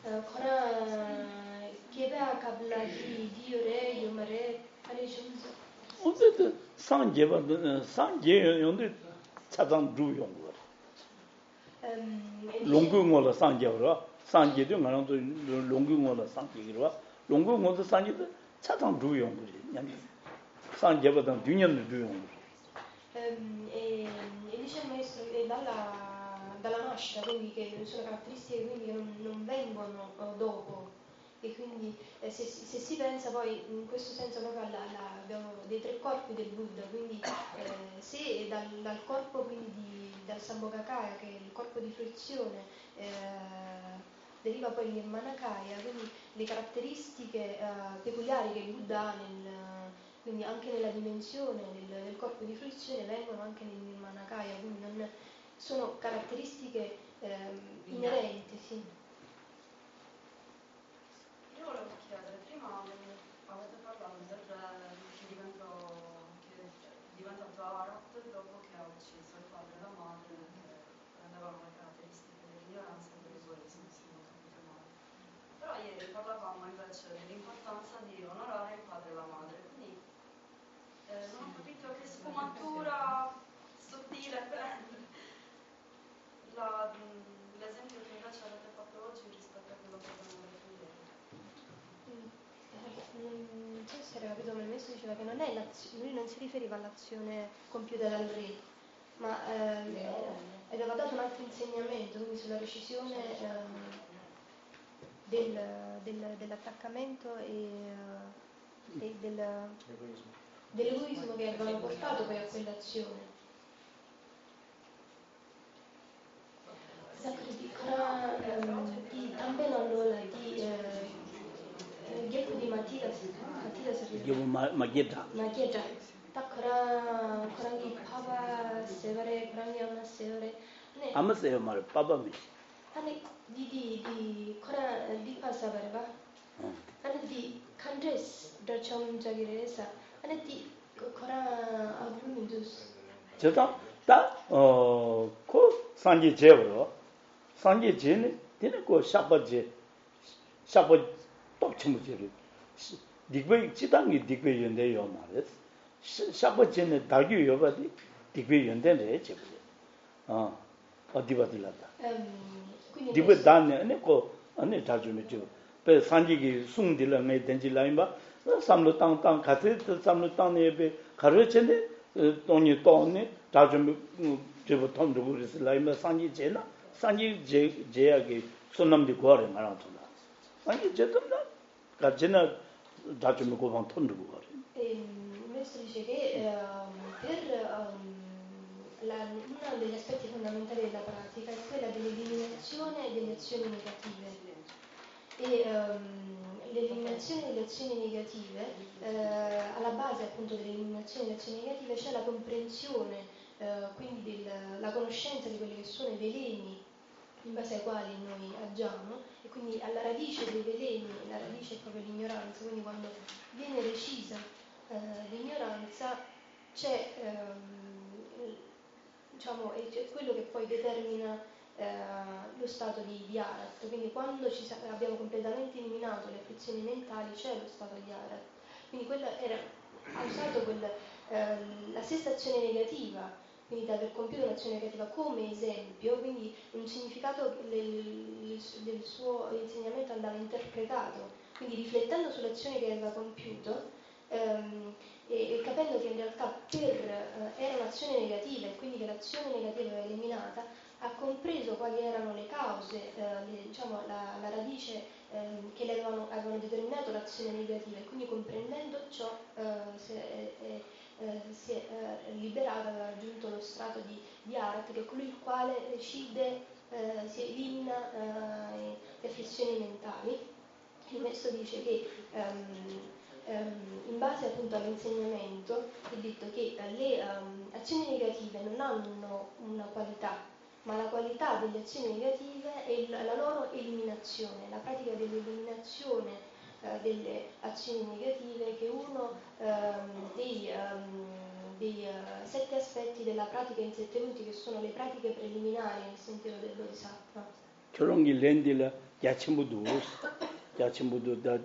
코라 개베아 갑라 디 디오레 요마레 칼에 준사 어쨌든 상제바 상제 용도 차장 주용 거. 롱궁어로 상제로 상제도 말도 롱궁어로 상제로 롱궁어도 상제도 차장 주용 거지. 상제보다 균형을 주용 거. E, e dice il maestro che dalla, dalla nascita, quindi che sono caratteristiche quindi che non, non vengono uh, dopo, e quindi eh, se, se si pensa poi in questo senso proprio alla, alla, abbiamo dei tre corpi del Buddha, quindi eh, se dal, dal corpo quindi di, dal Sambhogakaya, che è il corpo di fruizione, eh, deriva poi il Nirmanakaya, quindi le caratteristiche eh, peculiari che il Buddha ha nel quindi anche nella dimensione del, del corpo di fruizione vengono anche nel Nirmanakaya, quindi non, sono caratteristiche ehm, inerenti, sì. Io volevo chiedere, prima avete parlato del che diventò che diventato Arat dopo che ha ucciso il padre e la madre, che prendevano le caratteristiche dell'ignoranza e dell'egoismo, se non ho capito male. Però ieri parlavamo invece dell'importanza di onorare il padre e la madre, quindi Eh, non ho capito che sfumatura sottile prende la, l'esempio che invece avete fatto oggi rispetto a quello che abbiamo detto ieri. Non so se era capito, ma il maestro diceva che non è lui non si riferiva all'azione compiuta dal re, ma eh, aveva dato un altro insegnamento, quindi sulla recisione eh, del, del, dell'attaccamento e, e del... dell'egoismo che avevano portato poi a quell'azione. Di também allora di Ghepo di Mattias Mattias Ghepo Mageda Mageda 딱 그런 그런 게 파바 세월에 그런 게 없나 세월에 아무세요 말 빠바미 아니 디디 디 그런 디파사 버바 아니 디 컨트레스 더 처음적이래서 아니 디 그런 아부민도스 저다 다어그 산지 제로 산지 제네 되는 거 샤바제 샤바 똑침무지를 디베 지당이 디베 연대요 말이야 샤바제네 다기 요바디 디베 연대네 제부 어 어디 받을라다 디베 단네 아니 거 아니 다주면 저 산지기 숭딜라 매 덴지라임바 삼로 땅땅 같이 삼로 땅에 가르쳤네 돈이 돈이 다주면 제부 통도 그래서 라임바 산지 제나 산지 제 제약이 손남디 거래 말안 통다 아니 제도나 가지나 다주면 고방 통도 거래 il maestro dice che ehm, per ehm, la- uno degli aspetti fondamentali della pratica è quella dell'eliminazione delle azioni negative. E ehm, l'eliminazione delle azioni negative, eh, alla base appunto dell'eliminazione delle azioni negative c'è la comprensione, eh, quindi del- la conoscenza di quelli che sono i veleni in base ai quali noi agiamo, e quindi alla radice dei veleni, la radice è proprio l'ignoranza, quindi quando viene recisa eh, l'ignoranza c'è, ehm, diciamo, è c'è quello che poi determina eh, lo stato di, di Arat, quindi quando ci sa- abbiamo completamente eliminato le afflizioni mentali c'è lo stato di Arat, quindi quella era, ha usato quel, ehm, la stessa azione negativa, quindi da aver compiuto un'azione negativa come esempio, quindi un significato del, del suo insegnamento andava interpretato, quindi riflettendo sull'azione che aveva compiuto ehm, e, e capendo che in realtà per, eh, era un'azione negativa e quindi che l'azione negativa era eliminata, ha compreso quali erano le cause, eh, le, diciamo, la, la radice ehm, che le avevano, avevano determinato l'azione negativa, e quindi comprendendo ciò eh, si è, è, eh, si è eh, liberato, aveva raggiunto lo strato di, di Arat, che è colui il quale decide, eh, si elimina eh, le afflizioni mentali. Il maestro dice che ehm, ehm, in base appunto all'insegnamento è detto che eh, le ehm, azioni negative non hanno una qualità, ma la qualità delle azioni negative è il- la loro eliminazione, la pratica dell'eliminazione eh, delle azioni negative, che è uno ehm, dei, ehm, dei eh, sette aspetti della pratica in sette punti, che sono le pratiche preliminari nel sentiero del Bodhisattva. 저런 게 렌딜라 야침부도 야침부도 다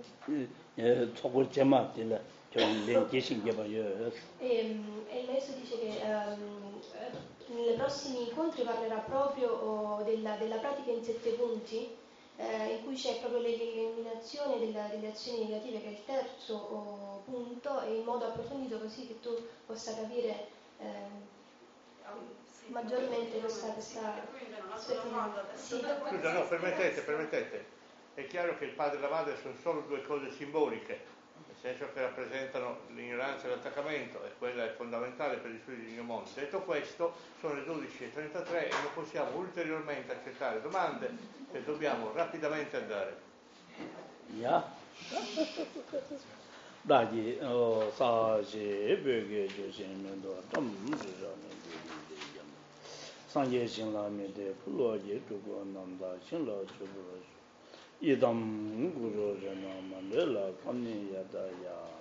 초고 제마들 저런 렌 계신 게 봐요. E, e il maestro dice che ehm, eh, nei prossimi incontri parlerà proprio oh, della, della pratica in sette punti, eh, in cui c'è proprio l'eliminazione della- delle azioni negative, che è il terzo oh, punto, e in modo approfondito, così che tu possa capire ehm, Sì, maggiormente questa, questa quindi non ho aspetto di- domanda adesso. sì. Scusa, no, permettete, permettete. È chiaro che il padre e la madre sono solo due cose simboliche, nel senso che rappresentano l'ignoranza e l'attaccamento, e quella è fondamentale per gli studi di Gnomon. Detto questo, sono le dodici e trentatré e non possiamo ulteriormente accettare domande, e dobbiamo rapidamente andare. 야. 다지 어 사지 베게 조신면도 좀 무지라는 게 상계 신라면데 불로지 두고 남다 신라 주부로 이담 구로잖아 만들라 감니야다야